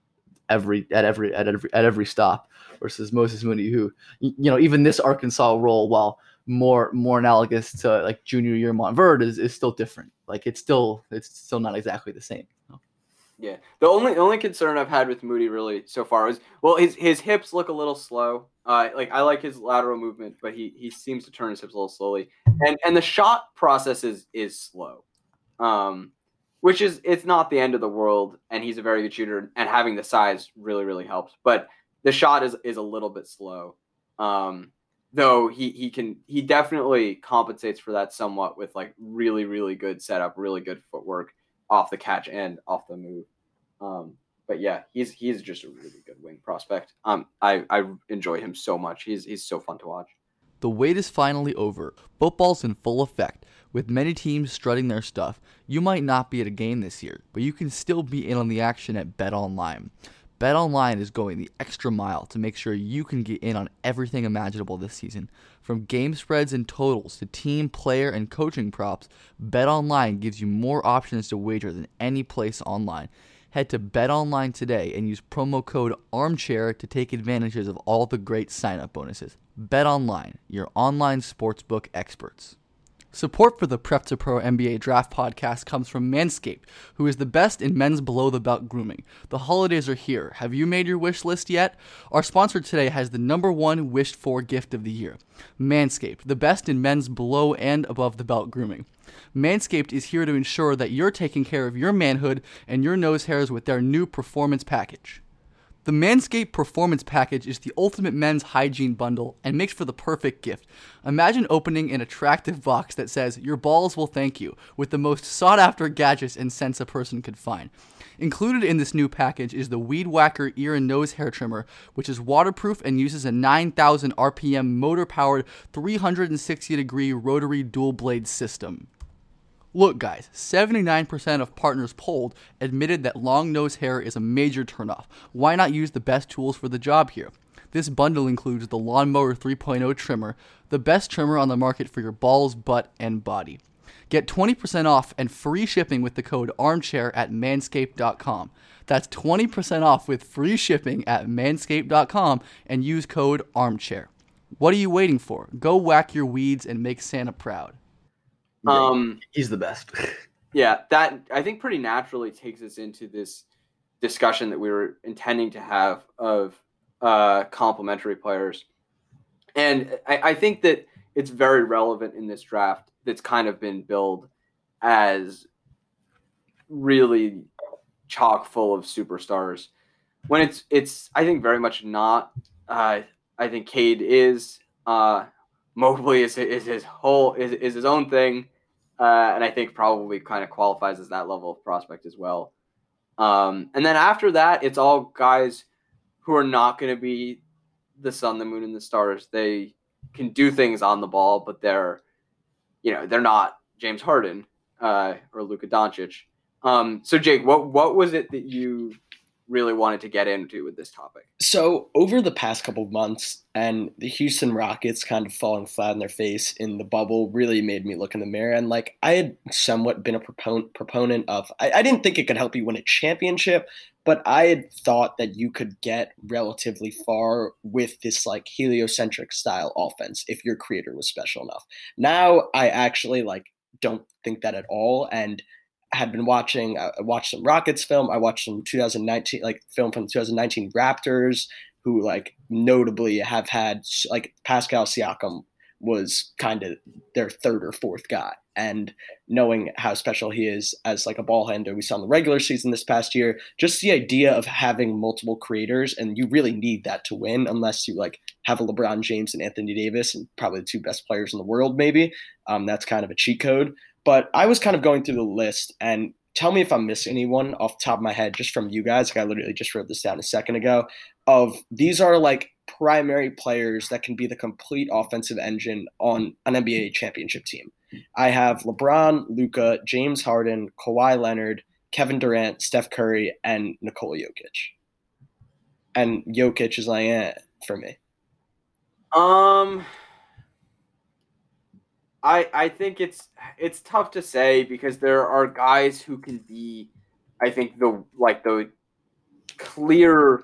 S2: every at every at every at every stop, versus Moses Moody, who, you know, even this Arkansas role, while more more analogous to like junior year Montverde, is, is still different. Like it's still it's still not exactly the same.
S3: Yeah, the only the only concern I've had with Moody really so far is, well, his his hips look a little slow. Uh, like I like his lateral movement, but he he seems to turn his hips a little slowly, and and the shot process is is slow, um, which is it's not the end of the world, and he's a very good shooter, and having the size really really helps. But the shot is is a little bit slow, um, though he he can he definitely compensates for that somewhat with like really really good setup, really good footwork off the catch and off the move. Um, but yeah, he's he's just a really good wing prospect. Um, I, I enjoy him so much. He's he's so fun to watch.
S2: The wait is finally over. Football's in full effect. With many teams strutting their stuff, you might not be at a game this year, but you can still be in on the action at BetOnline. BetOnline is going the extra mile to make sure you can get in on everything imaginable this season. From game spreads and totals to team, player, and coaching props, BetOnline gives you more options to wager than any place online. Head to BetOnline today and use promo code ARMCHAIR to take advantages of all the great sign-up bonuses. BetOnline, your online sportsbook experts. Support for the Prep to Pro N B A Draft podcast comes from Manscaped, who is the best in men's below-the-belt grooming. The holidays are here. Have you made your wish list yet? Our sponsor today has the number one wished-for gift of the year, Manscaped, the best in men's below and above-the-belt grooming. Manscaped is here to ensure that you're taking care of your manhood and your nose hairs with their new Performance Package. The Manscaped Performance Package is the ultimate men's hygiene bundle and makes for the perfect gift. Imagine opening an attractive box that says, "Your balls will thank you," with the most sought-after gadgets and scents a person could find. Included in this new package is the Weed Whacker ear and nose hair trimmer, which is waterproof and uses a nine thousand R P M motor-powered three hundred sixty degree rotary dual-blade system. Look, guys, seventy-nine percent of partners polled admitted that long nose hair is a major turnoff. Why not use the best tools for the job here? This bundle includes the Lawnmower three point oh trimmer, the best trimmer on the market for your balls, butt, and body. Get twenty percent off and free shipping with the code ARMCHAIR at manscaped dot com. That's twenty percent off with free shipping at manscaped dot com and use code ARMCHAIR. What are you waiting for? Go whack your weeds and make Santa proud.
S3: Um,
S2: He's the best.
S3: yeah, that I think pretty naturally takes us into this discussion that we were intending to have of uh, complementary players. And I, I think that it's very relevant in this draft that's kind of been billed as really chock full of superstars. When it's, it's I think, very much not. Uh, I think Cade is. Uh, Mobley is, is his whole is, is his own thing. Uh, and I think probably kind of qualifies as that level of prospect as well. Um, and then after that, it's all guys who are not going to be the sun, the moon, and the stars. They can do things on the ball, but they're, you know, they're not James Harden uh, or Luka Doncic. Um, so, Jake, what what was it that you really wanted to get into with this topic?
S4: So over the past couple of months, and the Houston Rockets kind of falling flat on their face in the bubble really made me look in the mirror. And like I had somewhat been a propon- proponent of, I, I didn't think it could help you win a championship, but I had thought that you could get relatively far with this like heliocentric style offense if your creator was special enough. Now I actually like don't think that at all. And had been watching, I watched some Rockets film. I watched some twenty nineteen, like film from twenty nineteen Raptors, who like notably have had like Pascal Siakam was kind of their third or fourth guy and knowing how special he is as like a ball handler we saw in the regular season this past year, just the idea of having multiple creators, and you really need that to win unless you like have a LeBron James and Anthony Davis and probably the two best players in the world maybe. Um, that's kind of a cheat code. But I was kind of going through the list, and tell me if I'm missing anyone off the top of my head just from you guys. Like I literally just wrote this down a second ago. Of these are like primary players that can be the complete offensive engine on an N B A championship team. I have LeBron, Luka, James Harden, Kawhi Leonard, Kevin Durant, Steph Curry, and Nikola Jokic. And Jokic is like, eh, for me.
S3: Um, I I think it's it's tough to say because there are guys who can be, I think the like the clear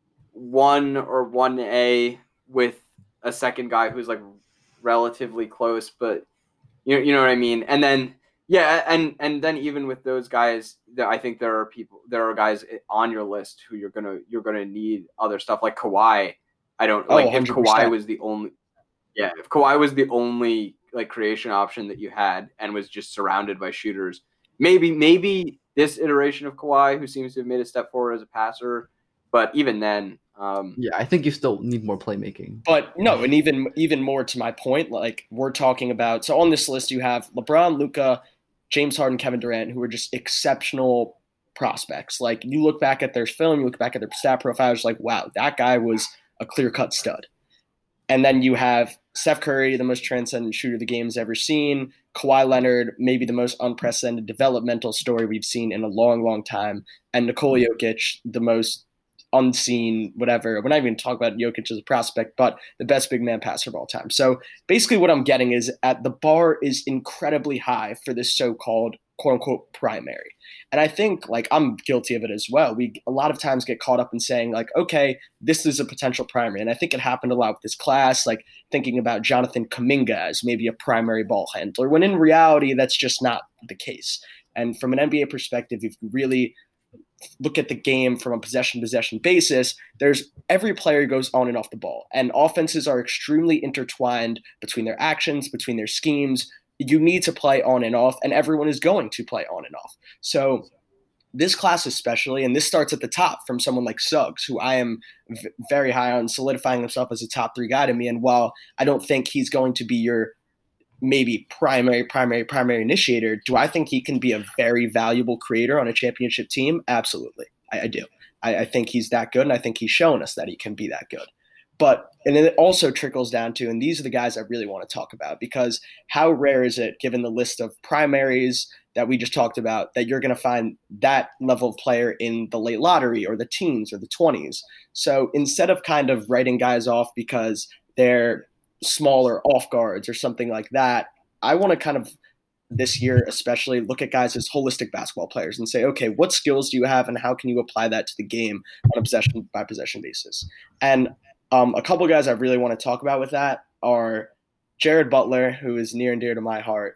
S3: one or one A with a second guy who's like relatively close, but you know, you know what I mean? And then, yeah. And, and then even with those guys, I think there are people, there are guys on your list who you're going to, you're going to need other stuff like Kawhi. I don't
S4: Oh,
S3: like if
S4: one hundred percent.
S3: Kawhi was the only, yeah, if Kawhi was the only like creation option that you had and was just surrounded by shooters, maybe, maybe this iteration of Kawhi, who seems to have made a step forward as a passer, but even then, Um,
S2: Yeah, I think you still need more playmaking.
S4: But no, and even even more to my point, like we're talking about. So on this list, you have LeBron, Luka, James Harden, Kevin Durant, who are just exceptional prospects. Like you look back at their film, you look back at their stat profiles, like wow, that guy was a clear-cut stud. And then you have Steph Curry, the most transcendent shooter the game's ever seen. Kawhi Leonard, maybe the most unprecedented developmental story we've seen in a long, long time. And Nikola Jokic, the most unseen, whatever. We're not even talking about Jokic as a prospect, but the best big man passer of all time. So basically what I'm getting is at the bar is incredibly high for this so-called quote unquote primary. And I think like I'm guilty of it as well. We a lot of times get caught up in saying like, okay, this is a potential primary. And I think it happened a lot with this class, like thinking about Jonathan Kuminga as maybe a primary ball handler, when in reality, that's just not the case. And from an N B A perspective, if you really look at the game from a possession-possession basis, there's every player goes on and off the ball. And offenses are extremely intertwined between their actions, between their schemes. You need to play on and off, and everyone is going to play on and off. So this class especially, and this starts at the top from someone like Suggs, who I am v- very high on, solidifying himself as a top three guy to me. And while I don't think he's going to be your maybe primary, primary, primary initiator, do I think he can be a very valuable creator on a championship team? Absolutely. I, I do. I, I think he's that good, and I think he's shown us that he can be that good. But, and then it also trickles down to, and these are the guys I really want to talk about, because how rare is it, given the list of primaries that we just talked about, that you're going to find that level of player in the late lottery or the teens or the twenties. So instead of kind of writing guys off because they're smaller off guards or something like that, I want to kind of this year especially look at guys as holistic basketball players and say, okay, what skills do you have and how can you apply that to the game on a possession by possession basis? And um, a couple guys I really want to talk about with that are Jared Butler, who is near and dear to my heart,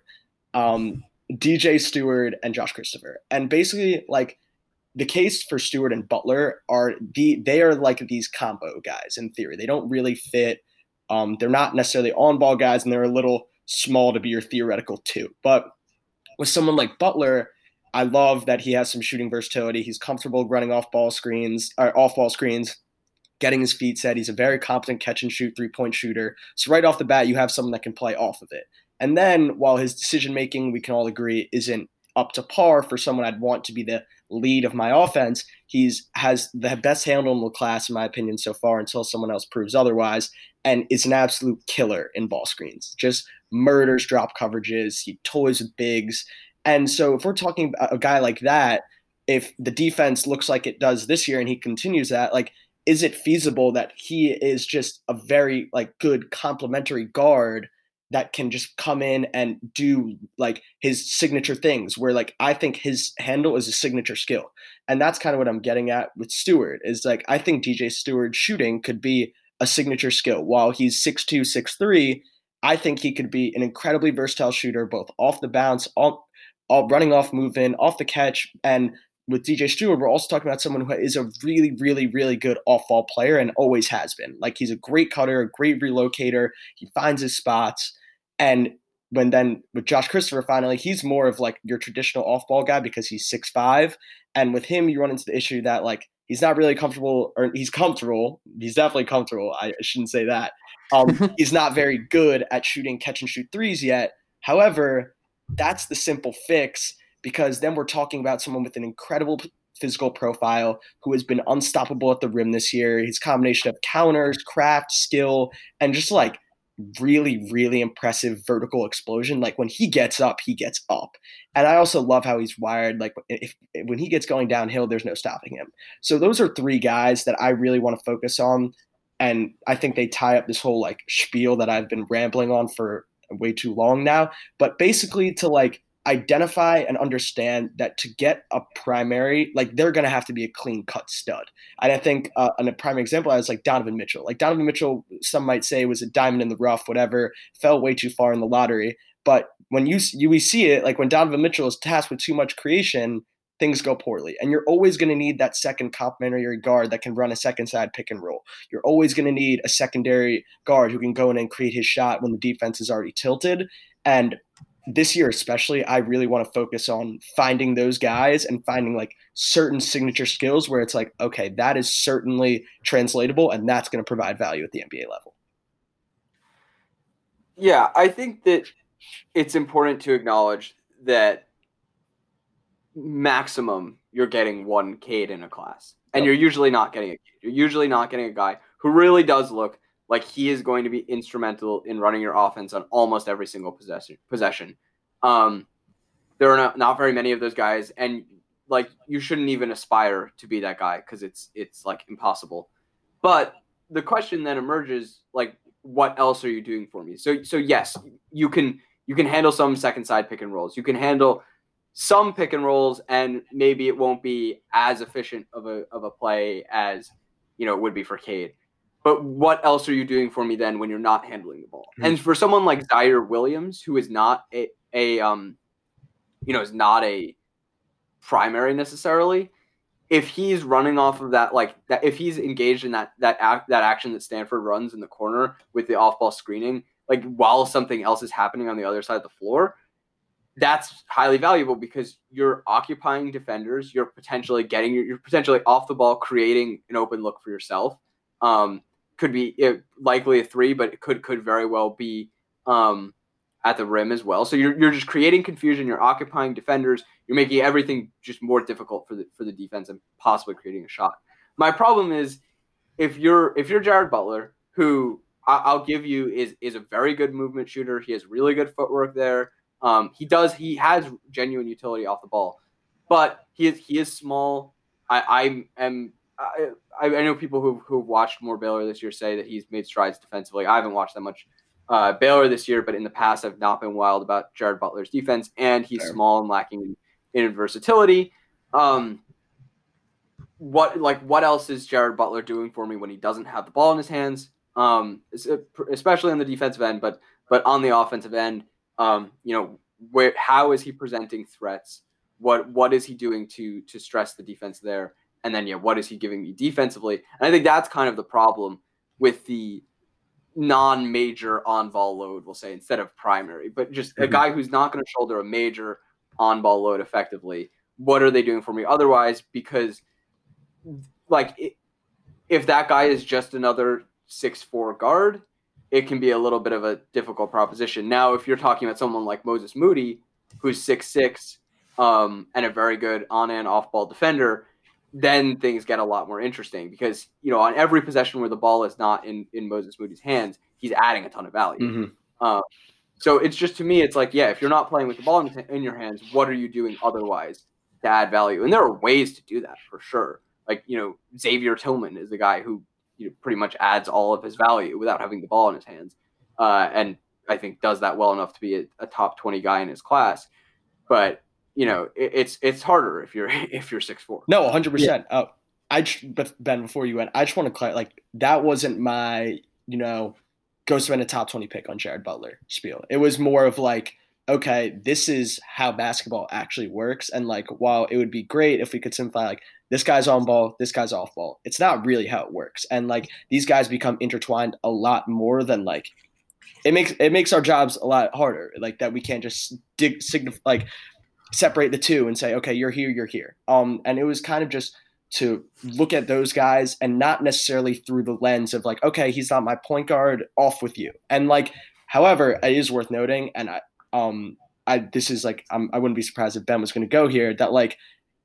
S4: um, D J Stewart, and Josh Christopher. And basically, like, the case for Stewart and Butler are the they are like these combo guys in theory. They don't really fit. Um, they're not necessarily on-ball guys, and they're a little small to be your theoretical two. But with someone like Butler, I love that he has some shooting versatility. He's comfortable running off-ball screens, or off-ball screens, getting his feet set. He's a very competent catch-and-shoot three-point shooter. So right off the bat, you have someone that can play off of it. And then while his decision-making, we can all agree, isn't up to par for someone I'd want to be the lead of my offense, he's has the best handle in the class, in my opinion, so far, until someone else proves otherwise, and is an absolute killer in ball screens. Just murders drop coverages. He toys with bigs. And so if we're talking about a guy like that, if the defense looks like it does this year and he continues that, like, is it feasible that he is just a very like good complementary guard that can just come in and do like his signature things, where like I think his handle is a signature skill. And that's kind of what I'm getting at with Stewart, is like I think D J Stewart's shooting could be a signature skill. While he's six two, six three, I think he could be an incredibly versatile shooter, both off the bounce, all, all running off, move in, off the catch. And with D J Stewart, we're also talking about someone who is a really, really, really good off-ball player and always has been. Like, he's a great cutter, a great relocator. He finds his spots. And when then with Josh Christopher finally, he's more of like your traditional off-ball guy because he's six five. And with him, you run into the issue that like he's not really comfortable, or he's comfortable. He's definitely comfortable. I shouldn't say that. Um, he's not very good at shooting catch and shoot threes yet. However, that's the simple fix, because then we're talking about someone with an incredible physical profile who has been unstoppable at the rim this year. His combination of counters, craft, skill, and just like really, really impressive vertical explosion. Like when he gets up, he gets up. And I also love how he's wired. Like if, if when he gets going downhill, there's no stopping him. So those are three guys that I really want to focus on. And I think they tie up this whole like spiel that I've been rambling on for way too long now. But basically to like identify and understand that to get a primary, like they're going to have to be a clean cut stud. And I think uh, a primary example is like Donovan Mitchell. Like Donovan Mitchell, some might say was a diamond in the rough, whatever, fell way too far in the lottery. But when you, you we see it, like when Donovan Mitchell is tasked with too much creation, things go poorly. And you're always going to need that second complementary guard that can run a second side pick and roll. You're always going to need a secondary guard who can go in and create his shot when the defense is already tilted. And this year especially, I really want to focus on finding those guys and finding like certain signature skills where it's like, okay, that is certainly translatable and that's going to provide value at the N B A level.
S3: Yeah, I think that it's important to acknowledge that maximum you're getting one Cade in a class. And you're usually not getting a Cade. You're usually not getting a guy who really does look like he is going to be instrumental in running your offense on almost every single possession. Possession. Um, there are not, not very many of those guys, and like you shouldn't even aspire to be that guy because it's it's like impossible. But the question then emerges, like, what else are you doing for me? So so yes, you can you can handle some second side pick and rolls. You can handle some pick and rolls, and maybe it won't be as efficient of a of a play as you know it would be for Cade. But what else are you doing for me then when you're not handling the ball? Mm-hmm. And for someone like Zaire Williams, who is not a, a um, you know, is not a primary necessarily, if he's running off of that, like that, if he's engaged in that that act, that action that Stanford runs in the corner with the off-ball screening, like while something else is happening on the other side of the floor, that's highly valuable because you're occupying defenders, you're potentially getting, you're potentially off the ball, creating an open look for yourself. Um, Could be it, likely a three, but it could could very well be um, at the rim as well. So you're you're just creating confusion. You're occupying defenders. You're making everything just more difficult for the for the defense and possibly creating a shot. My problem is if you're if you're Jared Butler, who I, I'll give you is is a very good movement shooter. He has really good footwork there. Um, he does he has genuine utility off the ball, but he is he is small. I I am. I, I know people who who've watched more Baylor this year say that he's made strides defensively. I haven't watched that much uh, Baylor this year, but in the past I've not been wild about Jared Butler's defense, and he's Fair. small and lacking in, in versatility. Um, what like what else is Jared Butler doing for me when he doesn't have the ball in his hands? Um, especially on the defensive end, but but on the offensive end, um, you know, where how is he presenting threats? What what is he doing to to stress the defense there? And then, yeah, what is he giving me defensively? And I think that's kind of the problem with the non-major on-ball load, we'll say, instead of primary. But just mm-hmm. a guy who's not going to shoulder a major on-ball load effectively. What are they doing for me otherwise? Because, like, it, if that guy is just another six foot four guard, it can be a little bit of a difficult proposition. Now, if you're talking about someone like Moses Moody, who's six six um, and a very good on- and off-ball defender, then things get a lot more interesting because, you know, on every possession where the ball is not in, in Moses Moody's hands, he's adding a ton of value. Mm-hmm. Um, so it's just, to me, it's like, yeah, if you're not playing with the ball in, in your hands, what are you doing otherwise to add value? And there are ways to do that for sure. Like, you know, Xavier Tillman is the guy who, you know, pretty much adds all of his value without having the ball in his hands. Uh, and I think does that well enough to be a, a top twenty guy in his class. But, you know, it, it's it's harder if you're if you're six foot four.
S4: No, one hundred percent. Yeah. Uh, I just, Ben, before you went, I just want to clarify, like, that wasn't my, you know, go spend a top twenty pick on Jared Butler spiel. It was more of like, okay, this is how basketball actually works. And like, while it would be great if we could simplify, like, this guy's on ball, this guy's off ball, it's not really how it works. And like, these guys become intertwined a lot more than like it makes it makes our jobs a lot harder. Like that we can't just dig signif- like separate the two and say, okay, you're here, you're here. Um, and it was kind of just to look at those guys and not necessarily through the lens of like, okay, he's not my point guard, off with you. And like, however, it is worth noting, and I um I this is like I'm, I wouldn't be surprised if Ben was going to go here, that like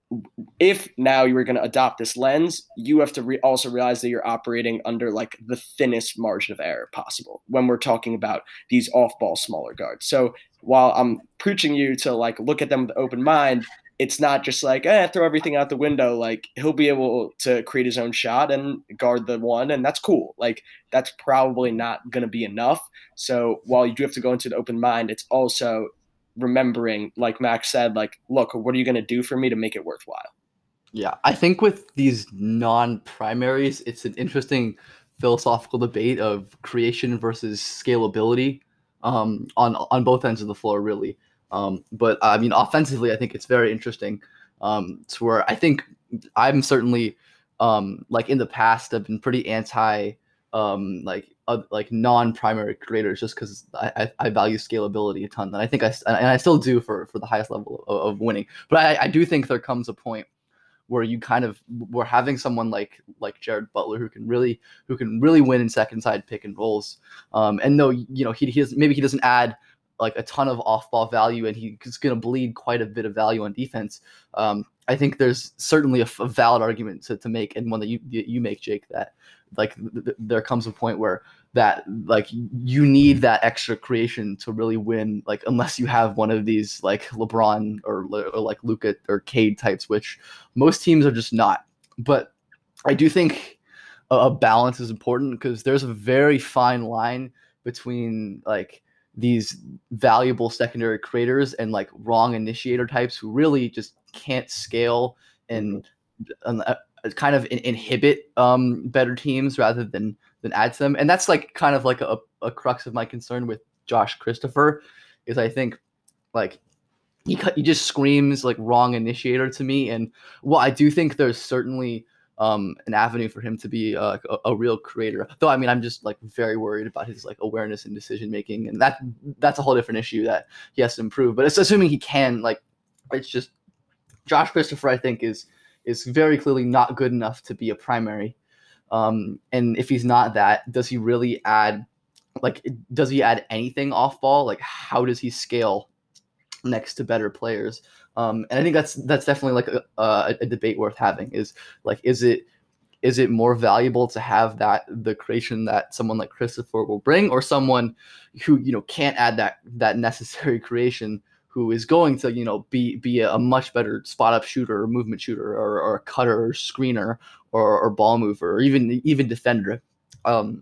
S4: if now you were going to adopt this lens, you have to re- also realize that you're operating under like the thinnest margin of error possible when we're talking about these off-ball smaller guards. So while I'm preaching you to like look at them with an open mind, it's not just like, eh, throw everything out the window. Like he'll be able to create his own shot and guard the one, and that's cool. Like that's probably not going to be enough. So while you do have to go into the open mind, it's also remembering, like Max said, like, look, what are you going to do for me to make it worthwhile?
S2: Yeah, I think with these non-primaries, it's an interesting philosophical debate of creation versus scalability um, on on both ends of the floor, really. Um, but I mean, offensively, I think it's very interesting. Um, to where I think I'm certainly um, like in the past, I've been pretty anti um, like uh, like non-primary creators just because I, I, I value scalability a ton, and I think I and I still do for for the highest level of, of winning. But I, I do think there comes a point where you kind of were having someone like like Jared Butler who can really who can really win in second side pick and rolls. Um, and though you know he he doesn't, maybe he doesn't add like a ton of off ball value, and he's going to bleed quite a bit of value on defense. Um, I think there's certainly a, a valid argument to, to make, and one that you you make, Jake, that like th- th- there comes a point where that like you need that extra creation to really win, like unless you have one of these like LeBron or, or like Luka or Cade types, which most teams are just not. But I do think a, a balance is important, because there's a very fine line between like these valuable secondary creators and like wrong initiator types who really just can't scale and, and uh, kind of in, inhibit um, better teams rather than than add to them. And that's like kind of like a, a crux of my concern with Josh Christopher, is I think like he he just screams like wrong initiator to me. And well, I do think there's certainly um, an avenue for him to be uh, a, a real creator. Though I mean, I'm just like very worried about his like awareness and decision making, and that that's a whole different issue that he has to improve. But it's assuming he can. Like, it's just Josh Christopher, I think, is is very clearly not good enough to be a primary. Um, and if he's not that, does he really add? Like, does he add anything off ball? Like, how does he scale next to better players? Um, and I think that's that's definitely like a, a, a debate worth having. Is like, is it is it more valuable to have that the creation that someone like Christopher will bring, or someone who you know can't add that that necessary creation, who is going to you know be be a, a much better spot up shooter or movement shooter or, or a cutter or screener or, or ball mover or even even defender. Um,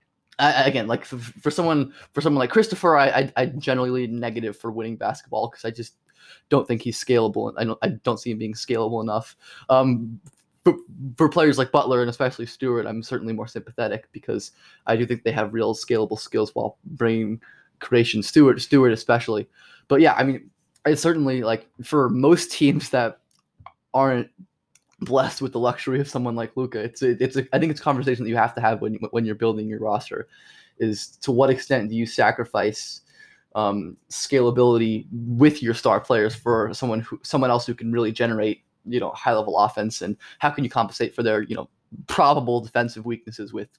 S2: I, again, like for, for someone for someone like Christopher, I I, I generally lean negative for winning basketball, because I just don't think he's scalable. I don't I don't see him being scalable enough. Um, for, for players like Butler and especially Stewart, I'm certainly more sympathetic, because I do think they have real scalable skills while bringing creation. Stewart Stewart especially, but yeah, I mean, it's certainly like for most teams that aren't blessed with the luxury of someone like Luka, it's a, it's a, I think it's a conversation that you have to have when when you're building your roster, is to what extent do you sacrifice um, scalability with your star players for someone who someone else who can really generate you know high level offense, and how can you compensate for their you know probable defensive weaknesses with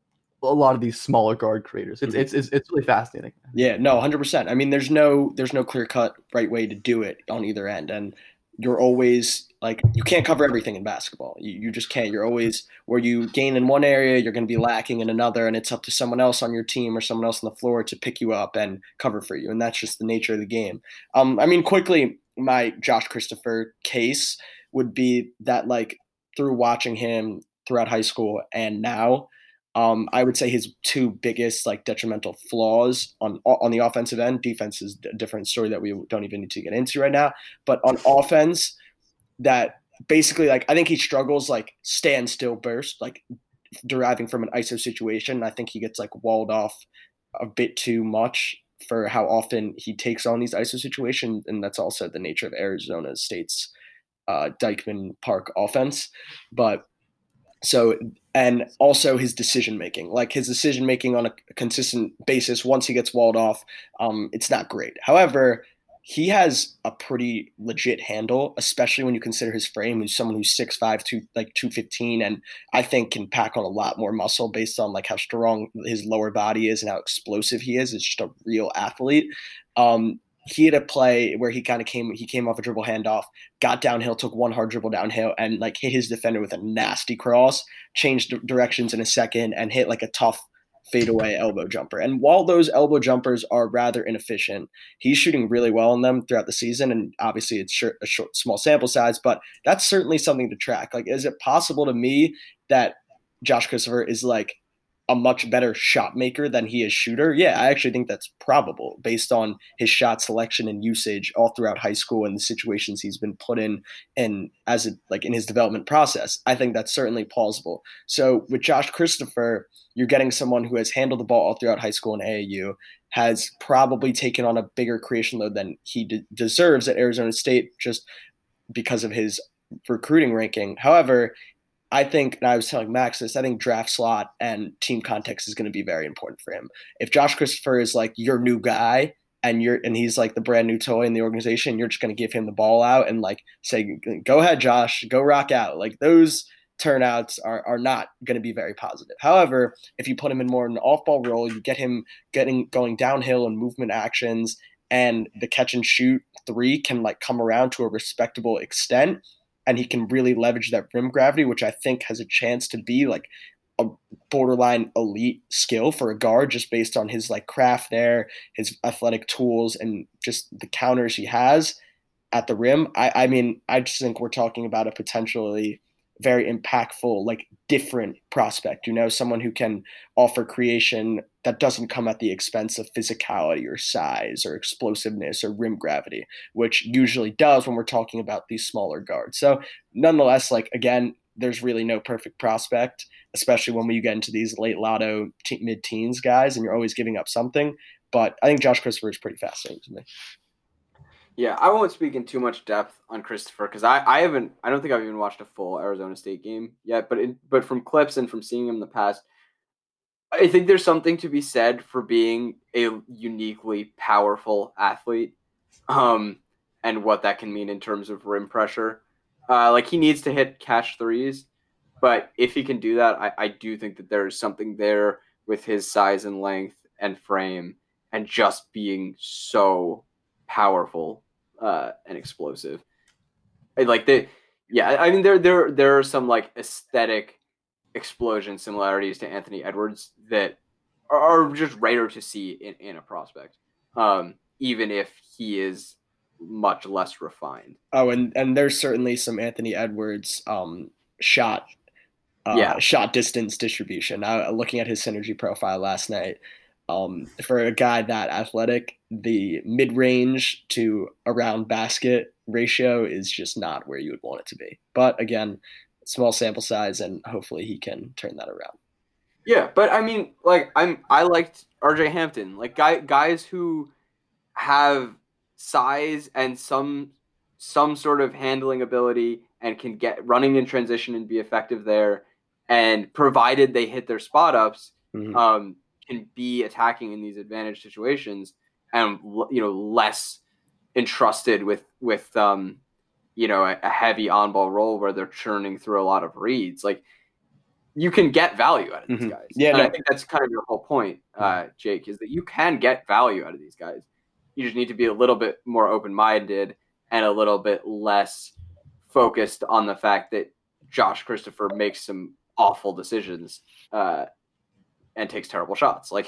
S2: a lot of these smaller guard creators? It's mm-hmm. it's, it's it's really fascinating.
S4: Yeah, no, one hundred percent. I mean, there's no there's no clear cut right way to do it on either end, and you're always like you can't cover everything in basketball. You you just can't. You're always where you gain in one area, you're going to be lacking in another, and it's up to someone else on your team or someone else on the floor to pick you up and cover for you, and that's just the nature of the game. Um, I mean, quickly, my Josh Christopher case would be that like through watching him throughout high school and now. Um, I would say his two biggest like detrimental flaws on on the offensive end. Defense is a different story that we don't even need to get into right now. But on offense, that basically like I think he struggles like stand still burst, like deriving from an I S O situation. I think he gets like walled off a bit too much for how often he takes on these I S O situations, and that's also the nature of Arizona State's uh, Dykeman Park offense. But So, and also his decision making, like his decision making on a consistent basis, once he gets walled off, um, it's not great. However, he has a pretty legit handle, especially when you consider his frame. He's someone who's six five, two, like two fifteen, and I think can pack on a lot more muscle based on like how strong his lower body is and how explosive he is. It's just a real athlete. Um, he had a play where he kind of came, he came off a dribble handoff, got downhill, took one hard dribble downhill, and like hit his defender with a nasty cross, changed directions in a second, and hit like a tough fadeaway elbow jumper. And while those elbow jumpers are rather inefficient, he's shooting really well on them throughout the season. And obviously it's short, a short, small sample size, but that's certainly something to track. Like, is it possible to me that Josh Christopher is like a much better shot maker than he is shooter? Yeah, I actually think that's probable based on his shot selection and usage all throughout high school and the situations he's been put in and as a, like in his development process. I think that's certainly plausible. So with Josh Christopher, you're getting someone who has handled the ball all throughout high school and A A U, has probably taken on a bigger creation load than he de- deserves at Arizona State just because of his recruiting ranking. However, I think, and I was telling Max this, I think draft slot and team context is going to be very important for him. If Josh Christopher is like your new guy and you're and he's like the brand new toy in the organization, you're just going to give him the ball out and like say, go ahead, Josh, go rock out. Like those turnouts are, are not going to be very positive. However, if you put him in more of an off-ball role, you get him getting going downhill and movement actions, and the catch and shoot three can like come around to a respectable extent, and he can really leverage that rim gravity, which I think has a chance to be like a borderline elite skill for a guard just based on his like craft there, his athletic tools, and just the counters he has at the rim. I, I mean, I just think we're talking about a potentially very impactful, like different prospect, you know, someone who can offer creation that doesn't come at the expense of physicality or size or explosiveness or rim gravity, which usually does when we're talking about these smaller guards. So nonetheless, like, again, there's really no perfect prospect, especially when we get into these late lotto te- mid-teens guys and you're always giving up something. But I think Josh Christopher is pretty fascinating to me.
S3: Yeah, I won't speak in too much depth on Christopher because I, I haven't I don't think I've even watched a full Arizona State game yet. But in, but from clips and from seeing him in the past, I think there's something to be said for being a uniquely powerful athlete, um, and what that can mean in terms of rim pressure. Uh, like he needs to hit catch threes, but if he can do that, I, I do think that there is something there with his size and length and frame and just being so powerful uh, and explosive. And like they, yeah, I mean there there there are some like aesthetic explosion similarities to Anthony Edwards that are, are just rare to see in, in a prospect, um, even if he is much less refined.
S4: Oh, and and there's certainly some Anthony Edwards um, shot uh,
S3: yeah.
S4: shot distance distribution. I, looking at his synergy profile last night, um, for a guy that athletic, the mid-range to around basket ratio is just not where you would want it to be. But again, small sample size, and hopefully he can turn that around.
S3: Yeah, but I mean, like I'm, I liked R J Hampton, like guy, guys who have size and some, some sort of handling ability and can get running in transition and be effective there, and provided they hit their spot ups, mm-hmm. um, can be attacking in these advantage situations, and you know less entrusted with with um, you know a, a heavy on ball role where they're churning through a lot of reads. Like you can get value out of these mm-hmm. guys. Yeah, and no. I think that's kind of your whole point, uh, Jake, is that you can get value out of these guys. You just need to be a little bit more open minded and a little bit less focused on the fact that Josh Christopher makes some awful decisions uh, and takes terrible shots. Like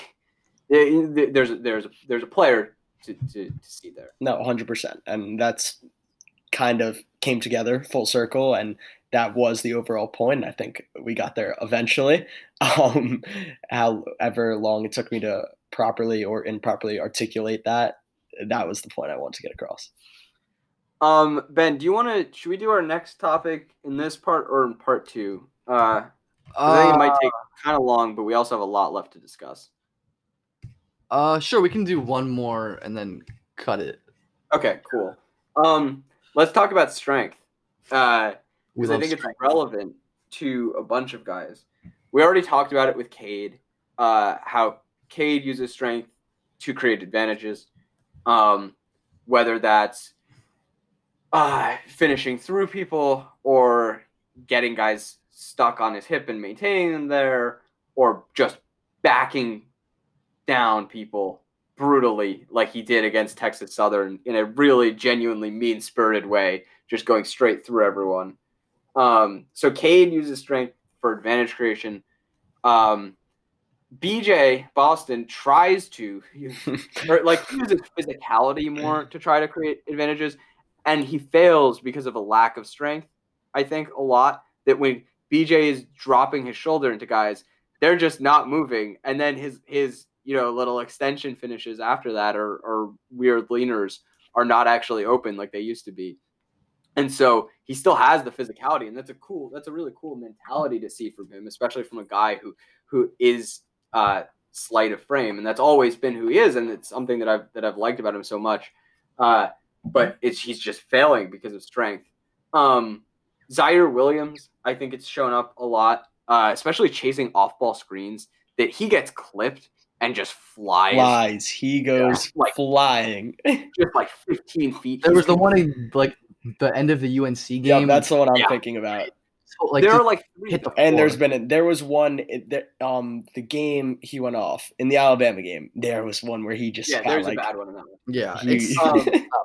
S3: there's there's there's a player to, to, to see there.
S4: No, one hundred percent, and that's kind of came together full circle, and that was the overall point. And I think we got there eventually. Um, however long it took me to properly or improperly articulate that, that was the point I wanted to get across.
S3: Um, Ben, do you want to? Should we do our next topic in this part or in part two? Uh, I think it might take kind of long, but we also have a lot left to discuss.
S2: Uh, sure, we can do one more and then cut it.
S3: Okay, cool. Um, let's talk about strength. Uh, because I think
S2: strength.
S3: it's relevant to a bunch of guys. We already talked about it with Cade, uh, how Cade uses strength to create advantages, um, whether that's uh, finishing through people or getting guys stuck on his hip and maintaining them there, or just backing down people brutally like he did against Texas Southern in a really genuinely mean-spirited way, just going straight through everyone. Um, so Cade uses strength for advantage creation. Um, B J Boston tries to use, or like uses physicality more to try to create advantages, and he fails because of a lack of strength. I think a lot that when B J is dropping his shoulder into guys, they're just not moving, and then his his you know little extension finishes after that, or or weird leaners are not actually open like they used to be. And so he still has the physicality, and that's a cool, that's a really cool mentality to see from him, especially from a guy who who is uh, slight of frame, and that's always been who he is, and it's something that I've that I've liked about him so much. Uh, but it's he's just failing because of strength. Um, Zaire Williams, I think it's shown up a lot, uh, especially chasing off-ball screens, that he gets clipped and just flies.
S4: Flies. He goes yeah, like, flying.
S3: Just like fifteen feet.
S2: There was the one in like the end of the U N C game.
S4: Yeah, that's the one I'm
S3: yeah.
S4: thinking about.
S3: So, like, there are like three
S4: hit the and floor. There's been a, there was one that um the game he went off in the Alabama game. There was one where he just
S3: yeah
S4: got,
S3: there's
S4: like,
S3: a bad one in that one.
S2: Yeah,
S4: he,
S2: it's,
S3: um,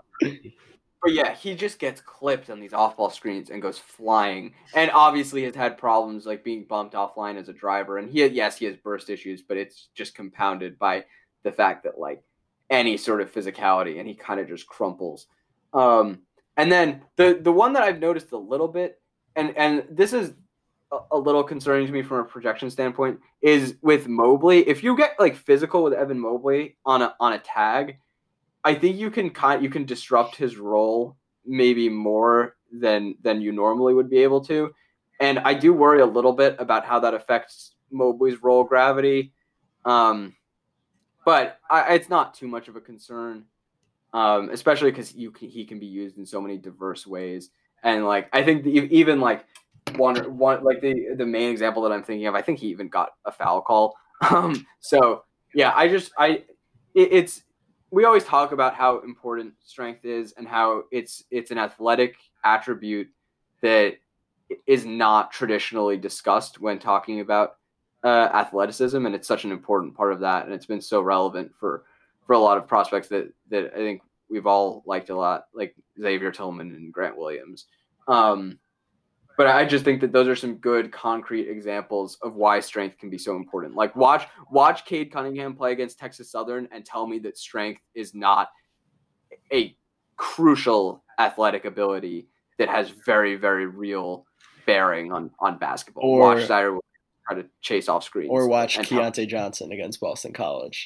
S3: but yeah, he just gets clipped on these off-ball screens and goes flying. And obviously has had problems like being bumped offline as a driver. And he yes he has burst issues, but it's just compounded by the fact that like any sort of physicality, and he kind of just crumples. Um, and then the the one that I've noticed a little bit. And and this is a, a little concerning to me from a projection standpoint, is with Mobley. If you get like physical with Evan Mobley on a on a tag, I think you can kind you can disrupt his role maybe more than than you normally would be able to. And I do worry a little bit about how that affects Mobley's roll gravity. Um, but I, it's not too much of a concern, um, especially because you can, he can be used in so many diverse ways. And like I think the, even like one one like the the main example that I'm thinking of, I think he even got a foul call. Um, so yeah, I just I it, it's we always talk about how important strength is and how it's it's an athletic attribute that is not traditionally discussed when talking about uh, athleticism, and it's such an important part of that, and it's been so relevant for for a lot of prospects that that I think we've all liked a lot, like Xavier Tillman and Grant Williams. Um, but I just think that those are some good concrete examples of why strength can be so important. Like watch, watch Cade Cunningham play against Texas Southern and tell me that strength is not a crucial athletic ability that has very, very real bearing on, on basketball.
S4: Or,
S3: watch Zaire try to chase off screens.
S4: Or watch Keontae Johnson against Boston College.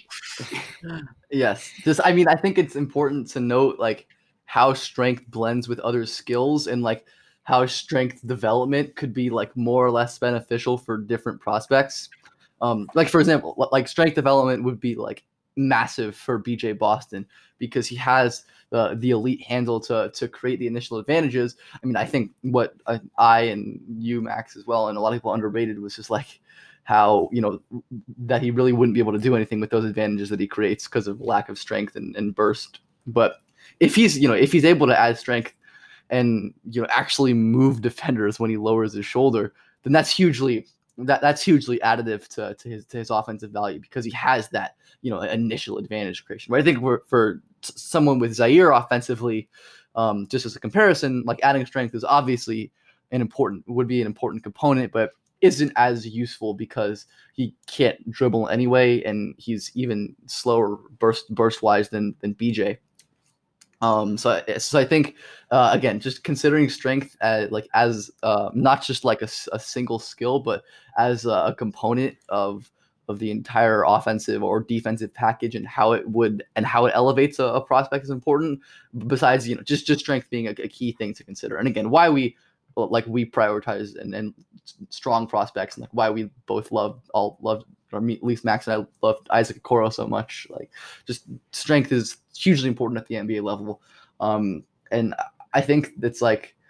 S2: Yes. Just, I mean, I think it's important to note like how strength blends with other skills, and like how strength development could be like more or less beneficial for different prospects. Um, like for example, like strength development would be like massive for B J Boston because he has the the elite handle to to create the initial advantages. I mean, I think what I, I and you, Max, as well, and a lot of people underrated was just like how, you know, that he really wouldn't be able to do anything with those advantages that he creates because of lack of strength and, and burst. But if he's, you know, if he's able to add strength and, you know, actually move defenders when he lowers his shoulder, then that's hugely that that's hugely additive to, to his to his offensive value because he has that, you know, initial advantage creation. But I think for, for someone with Zaire offensively, um, just as a comparison, like adding strength is obviously an important would be an important component, but isn't as useful because he can't dribble anyway, and he's even slower burst burst wise than than B J. Um, so, so I think, uh, again, just considering strength as like as uh, not just like a, a single skill, but as a, a component of of the entire offensive or defensive package, and how it would and how it elevates a, a prospect is important. Besides, you know, just just strength being a, a key thing to consider. And again, why we well, like we prioritize and, and strong prospects, and like why we both love all love. Or me, at least Max and I loved Isaac Okoro so much. Like, just strength is hugely important at the N B A level, um, and I think it's like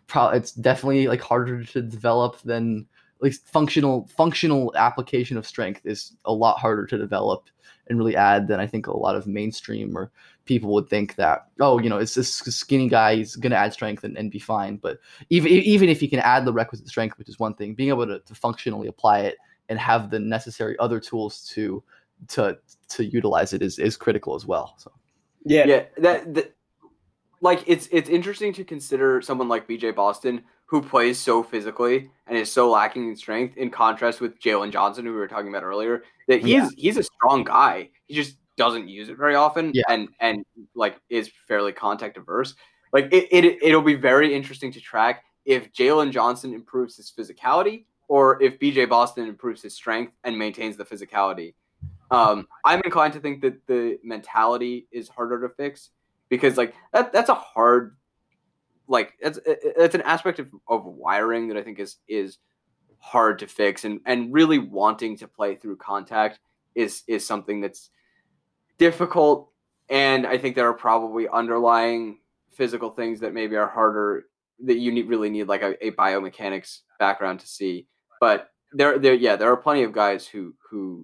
S2: pro- it's definitely like harder to develop than at least functional functional application of strength is a lot harder to develop and really add than I think a lot of mainstream or people would think that, oh, you know, it's this skinny guy, he's going to add strength and, and be fine. But even even if he can add the requisite strength, which is one thing, being able to, to functionally apply it and have the necessary other tools to to to utilize it is is critical as well. So
S4: yeah,
S3: yeah, that, that like it's it's interesting to consider someone like B J Boston who plays so physically and is so lacking in strength, in contrast with Jalen Johnson, who we were talking about earlier. That he's yeah. he's a strong guy. He just doesn't use it very often,
S2: yeah.
S3: and and like is fairly contact averse. Like it, it it'll be very interesting to track if Jalen Johnson improves his physicality or if B J Boston improves his strength and maintains the physicality. Um, I'm inclined to think that the mentality is harder to fix because like that that's a hard like it's it's an aspect of, of wiring that I think is is hard to fix, and and really wanting to play through contact is is something that's difficult, and I think there are probably underlying physical things that maybe are harder that you need really need like a, a biomechanics background to see. But there there yeah there are plenty of guys who who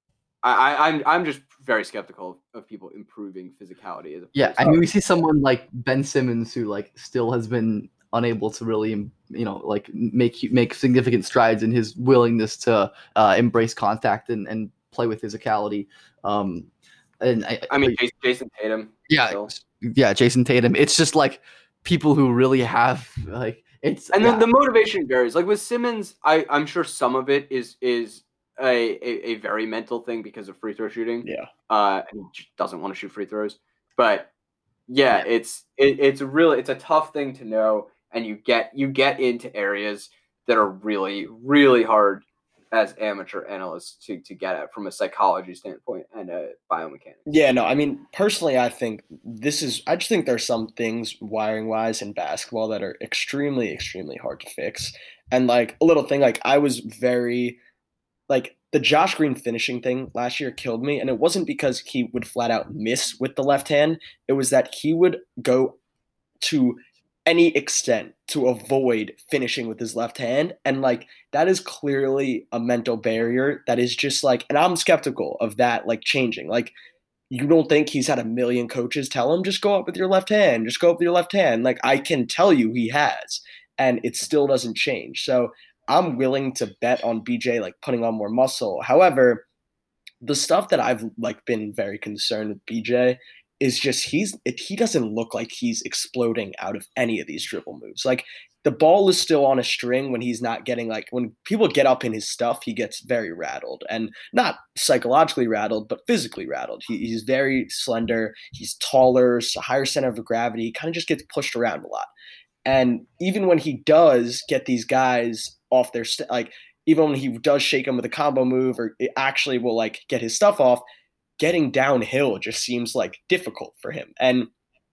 S3: I, I I'm I'm just very skeptical of people improving physicality. As a
S2: yeah, I mean, we see someone like Ben Simmons who like still has been unable to really, you know, like make make significant strides in his willingness to uh, embrace contact and, and play with physicality. Um, and I,
S3: I mean, Jason, Jason Tatum.
S2: Yeah,
S3: still.
S2: yeah, Jason Tatum. It's just like people who really have like it's
S3: and
S2: yeah.
S3: then the motivation varies. Like with Simmons, I I'm sure some of it is is. A, a, a very mental thing because of free throw shooting.
S4: Yeah.
S3: Uh, and he just doesn't want to shoot free throws. But yeah, yeah. it's it, it's really it's a tough thing to know, and you get you get into areas that are really really hard as amateur analysts to to get at from a psychology standpoint and a biomechanics.
S4: Yeah, no, I mean personally, I think this is. I just think there's some things wiring wise in basketball that are extremely extremely hard to fix, and like a little thing like I was very. Like the Josh Green finishing thing last year killed me, and it wasn't because he would flat out miss with the left hand. It was that he would go to any extent to avoid finishing with his left hand, and like that is clearly a mental barrier that is just like, and I'm skeptical of that like changing. Like you don't think he's had a million coaches tell him just go up with your left hand, just go up with your left hand. Like I can tell you he has, and it still doesn't change. So I'm willing to bet on B J like putting on more muscle. However, the stuff that I've like been very concerned with B J is just he's it, he doesn't look like he's exploding out of any of these dribble moves. Like the ball is still on a string when he's not getting like when people get up in his stuff, he gets very rattled, and not psychologically rattled, but physically rattled. He, he's very slender. He's taller, so higher center of gravity. He kind of just gets pushed around a lot. And even when he does get these guys off their st- like, even when he does shake them with a combo move, or it actually will like get his stuff off, getting downhill just seems like difficult for him. And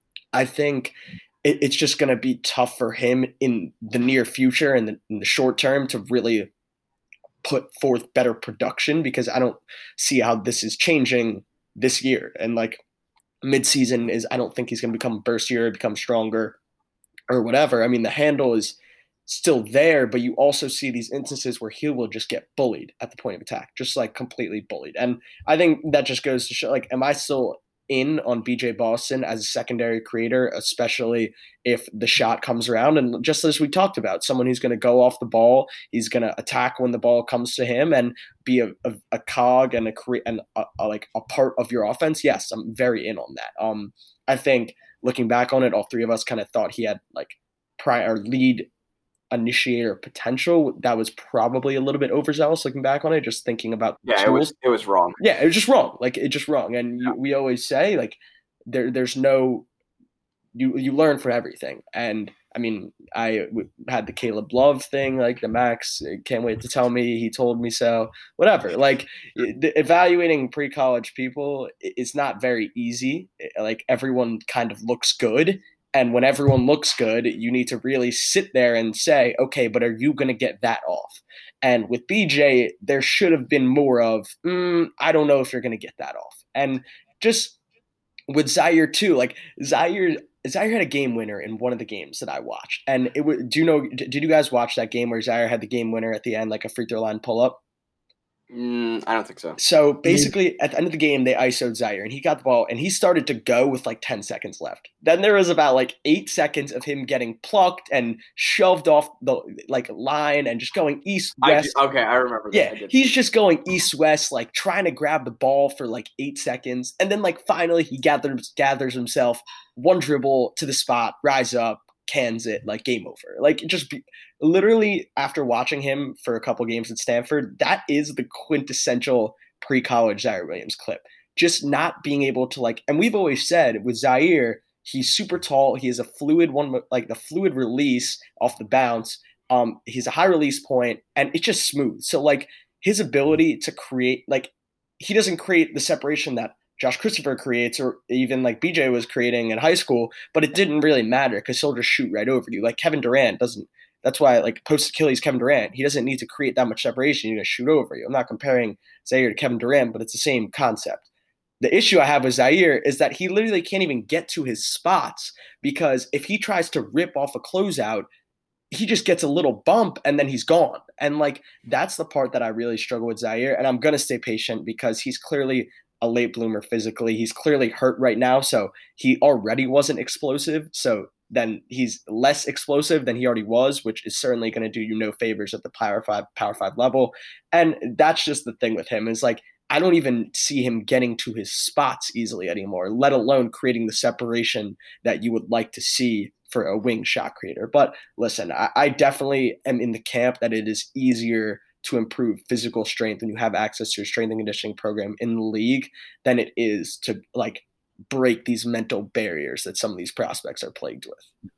S4: I think it, it's just going to be tough for him in the near future and in, in the short term to really put forth better production, because I don't see how this is changing this year. And like midseason is, I don't think he's going to become burstier, become stronger, or whatever. I mean, the handle is still there, but you also see these instances where he will just get bullied at the point of attack, just like completely bullied. And I think that just goes to show, like, am I still in on B J Boston as a secondary creator, especially if the shot comes around? And just as we talked about, someone who's going to go off the ball, he's going to attack when the ball comes to him and be a, a, a cog and a cre- and a, a, like a part of your offense. Yes, I'm very in on that. Um, I think looking back on it, all three of us kind of thought he had like prior lead initiator potential. That was probably a little bit overzealous looking back on it, just thinking about
S3: yeah, it was it was wrong.
S4: Yeah, it was just wrong. Like it's just wrong. And you, we always say like there there's no you you learn from everything. And I mean, I had the Caleb Love thing, like the Max can't wait to tell me he told me so. Whatever. Like evaluating pre-college people is not very easy. Like everyone kind of looks good. And when everyone looks good, you need to really sit there and say, okay, but are you going to get that off? And with B J, there should have been more of, mm, I don't know if you're going to get that off. And just with Zaire too, like Zaire, Zaire had a game winner in one of the games that I watched, and it was. Do you know? Did you guys watch that game where Zaire had the game winner at the end, like a free throw line pull up?
S3: Mm, I don't think so.
S4: So basically, at the end of the game, they I S O'd Zaire, and he got the ball, and he started to go with like ten seconds left. Then there was about like eight seconds of him getting plucked and shoved off the like line and just going east west.
S3: I, okay, I remember that.
S4: Yeah, he's just going east west, like trying to grab the ball for like eight seconds, and then like finally he gathers gathers himself, one dribble to the spot, rise up, cans it, like game over. Like just be, literally after watching him for a couple games at Stanford, that is the quintessential pre-college Zaire Williams clip. Just not being able to like, and we've always said with Zaire, he's super tall. He has a fluid one, like the fluid release off the bounce. Um, he's a high release point, and it's just smooth. So like his ability to create, like he doesn't create the separation that Josh Christopher creates, or even like B J was creating in high school, but it didn't really matter because he'll just shoot right over you. Like Kevin Durant doesn't. That's why, like, post Achilles Kevin Durant, he doesn't need to create that much separation. He's going to shoot over you. I'm not comparing Zaire to Kevin Durant, but it's the same concept. The issue I have with Zaire is that he literally can't even get to his spots because if he tries to rip off a closeout, he just gets a little bump and then he's gone. And, like, that's the part that I really struggle with Zaire. And I'm going to stay patient because he's clearly a late bloomer physically. He's clearly hurt right now, so he already wasn't explosive. So then he's less explosive than he already was, which is certainly going to do you no favors at the Power Five, Power Five level. And that's just the thing with him is like, I don't even see him getting to his spots easily anymore, let alone creating the separation that you would like to see for a wing shot creator. But listen, I, I definitely am in the camp that it is easier to improve physical strength when you have access to a strength and conditioning program in the league than it is to like break these mental barriers that some of these prospects are plagued with.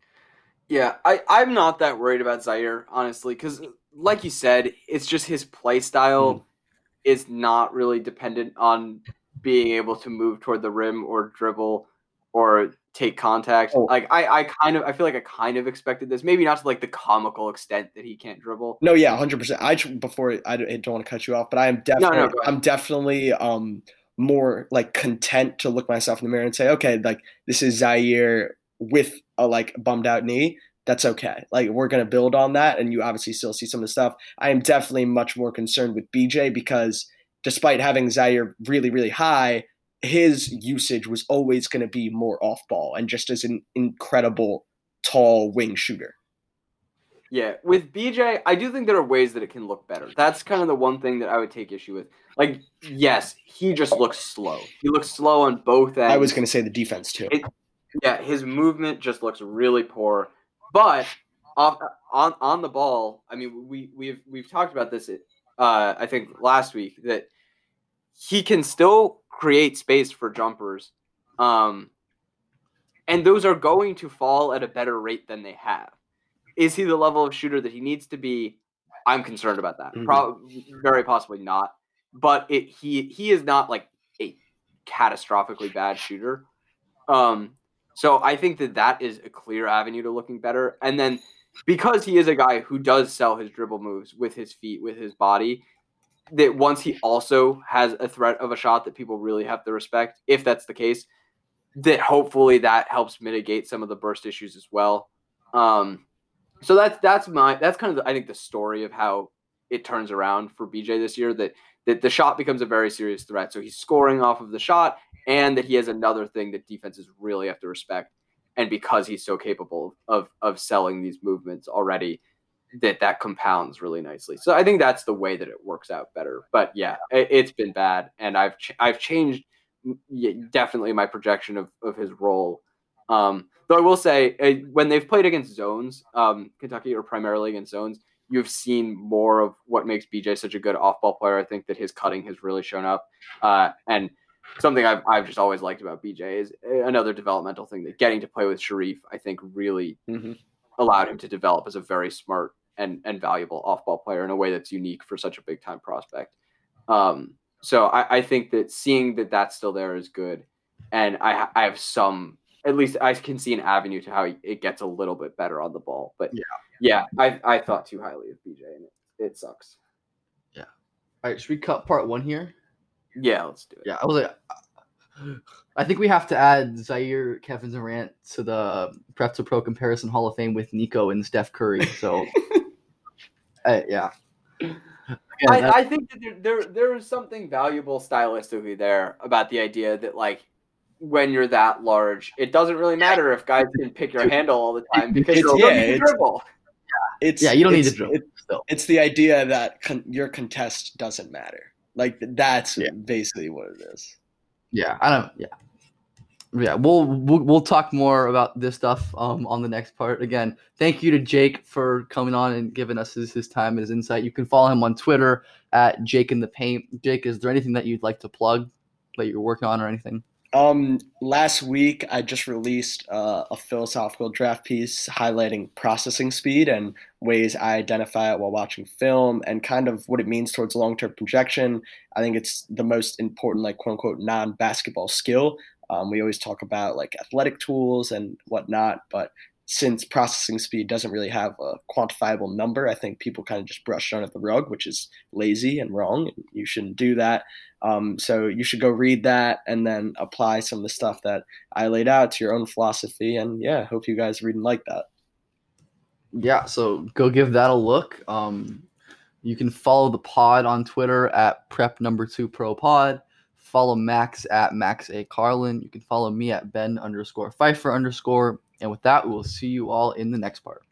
S3: Yeah, I, I'm not that worried about Zaire, honestly, because like you said, it's just his play style mm. is not really dependent on being able to move toward the rim or dribble or take contact. Oh. Like I, I kind of I feel like I kind of expected this. Maybe not to like the comical extent that he can't dribble.
S4: No, yeah, one hundred percent. I before I don't want to cut you off, but I am definitely no, no, I'm definitely um more like content to look myself in the mirror and say, okay, like this is Zaire with a like bummed out knee. That's okay. Like we're going to build on that. And you obviously still see some of the stuff. I am definitely much more concerned with B J because despite having Zaire really, really high, his usage was always going to be more off ball and just as an incredible tall wing shooter.
S3: Yeah, with B J, I do think there are ways that it can look better. That's kind of the one thing that I would take issue with. Like, yes, he just looks slow. He looks slow on both ends.
S4: I was going to say the defense, too.
S3: It, yeah, his movement just looks really poor. But off, on on the ball, I mean, we, we've we've talked about this, uh, I think, last week, that he can still create space for jumpers. Um, and those are going to fall at a better rate than they have. Is he the level of shooter that he needs to be? I'm concerned about that. Mm-hmm. Probably, very possibly not. But it, he he is not like a catastrophically bad shooter. Um, so I think that that is a clear avenue to looking better. And then because he is a guy who does sell his dribble moves with his feet, with his body, that once he also has a threat of a shot that people really have to respect, if that's the case, that hopefully that helps mitigate some of the burst issues as well. Um, So that's that's my that's kind of the, I think the story of how it turns around for B J this year, that that the shot becomes a very serious threat. So he's scoring off of the shot, and that he has another thing that defenses really have to respect. And because he's so capable of of selling these movements already, that that compounds really nicely. So I think that's the way that it works out better. But yeah, it, it's been bad, and I've ch- I've changed definitely my projection of of his role. Um, though I will say, uh, when they've played against zones, um, Kentucky, or primarily against zones, you've seen more of what makes B J such a good off-ball player. I think that his cutting has really shown up. Uh, and something I've, I've just always liked about B J is another developmental thing, that getting to play with Sharif, I think, really mm-hmm. allowed him to develop as a very smart and, and valuable off-ball player in a way that's unique for such a big-time prospect. Um, so I, I think that seeing that that's still there is good. And I, I have some... At least I can see an avenue to how it gets a little bit better on the ball. But yeah, yeah, I I thought too highly of B J, and it, it sucks.
S2: Yeah. All right, should we cut part one here?
S3: Yeah, let's do it.
S2: Yeah, I was like, I think we have to add Zaire, Kevin Durant to the Prep to Pro Comparison Hall of Fame with Nico and Steph Curry. So, uh, yeah. Again,
S3: I, I think that there, there there is something valuable stylistically there about the idea that, like, when you're that large, it doesn't really matter if guys can pick your handle all the time because
S4: It's-
S3: you don't
S4: yeah,
S3: need to
S4: it's-
S3: dribble.
S4: It's
S2: yeah, you don't need
S4: it's-
S2: to drill.
S4: it-
S2: Still.
S4: It's the idea that con- your contest doesn't matter. Like that's
S2: Yeah.
S4: basically what it is.
S2: Yeah, I don't. Yeah, yeah. We'll, we'll we'll talk more about this stuff um on the next part. Again, thank you to Jake for coming on and giving us his, his time and his insight. You can follow him on Twitter at Jake in the Paint. Jake, is there anything that you'd like to plug that you're working on or anything?
S4: Um, last week I just released uh, a philosophical draft piece highlighting processing speed and ways I identify it while watching film and kind of what it means towards long-term projection. I think it's the most important, like, quote unquote, non-basketball skill. Um, we always talk about like athletic tools and whatnot, but since processing speed doesn't really have a quantifiable number, I think people kind of just brush it under the rug, which is lazy and wrong. You shouldn't do that. Um, so you should go read that and then apply some of the stuff that I laid out to your own philosophy. And yeah, hope you guys read and like that.
S2: Yeah, so go give that a look. Um, you can follow the pod on Twitter at prep number two pro pod. Follow Max at Max A Carlin. You can follow me at Ben underscore Pfeiffer underscore. And with that, we will see you all in the next part.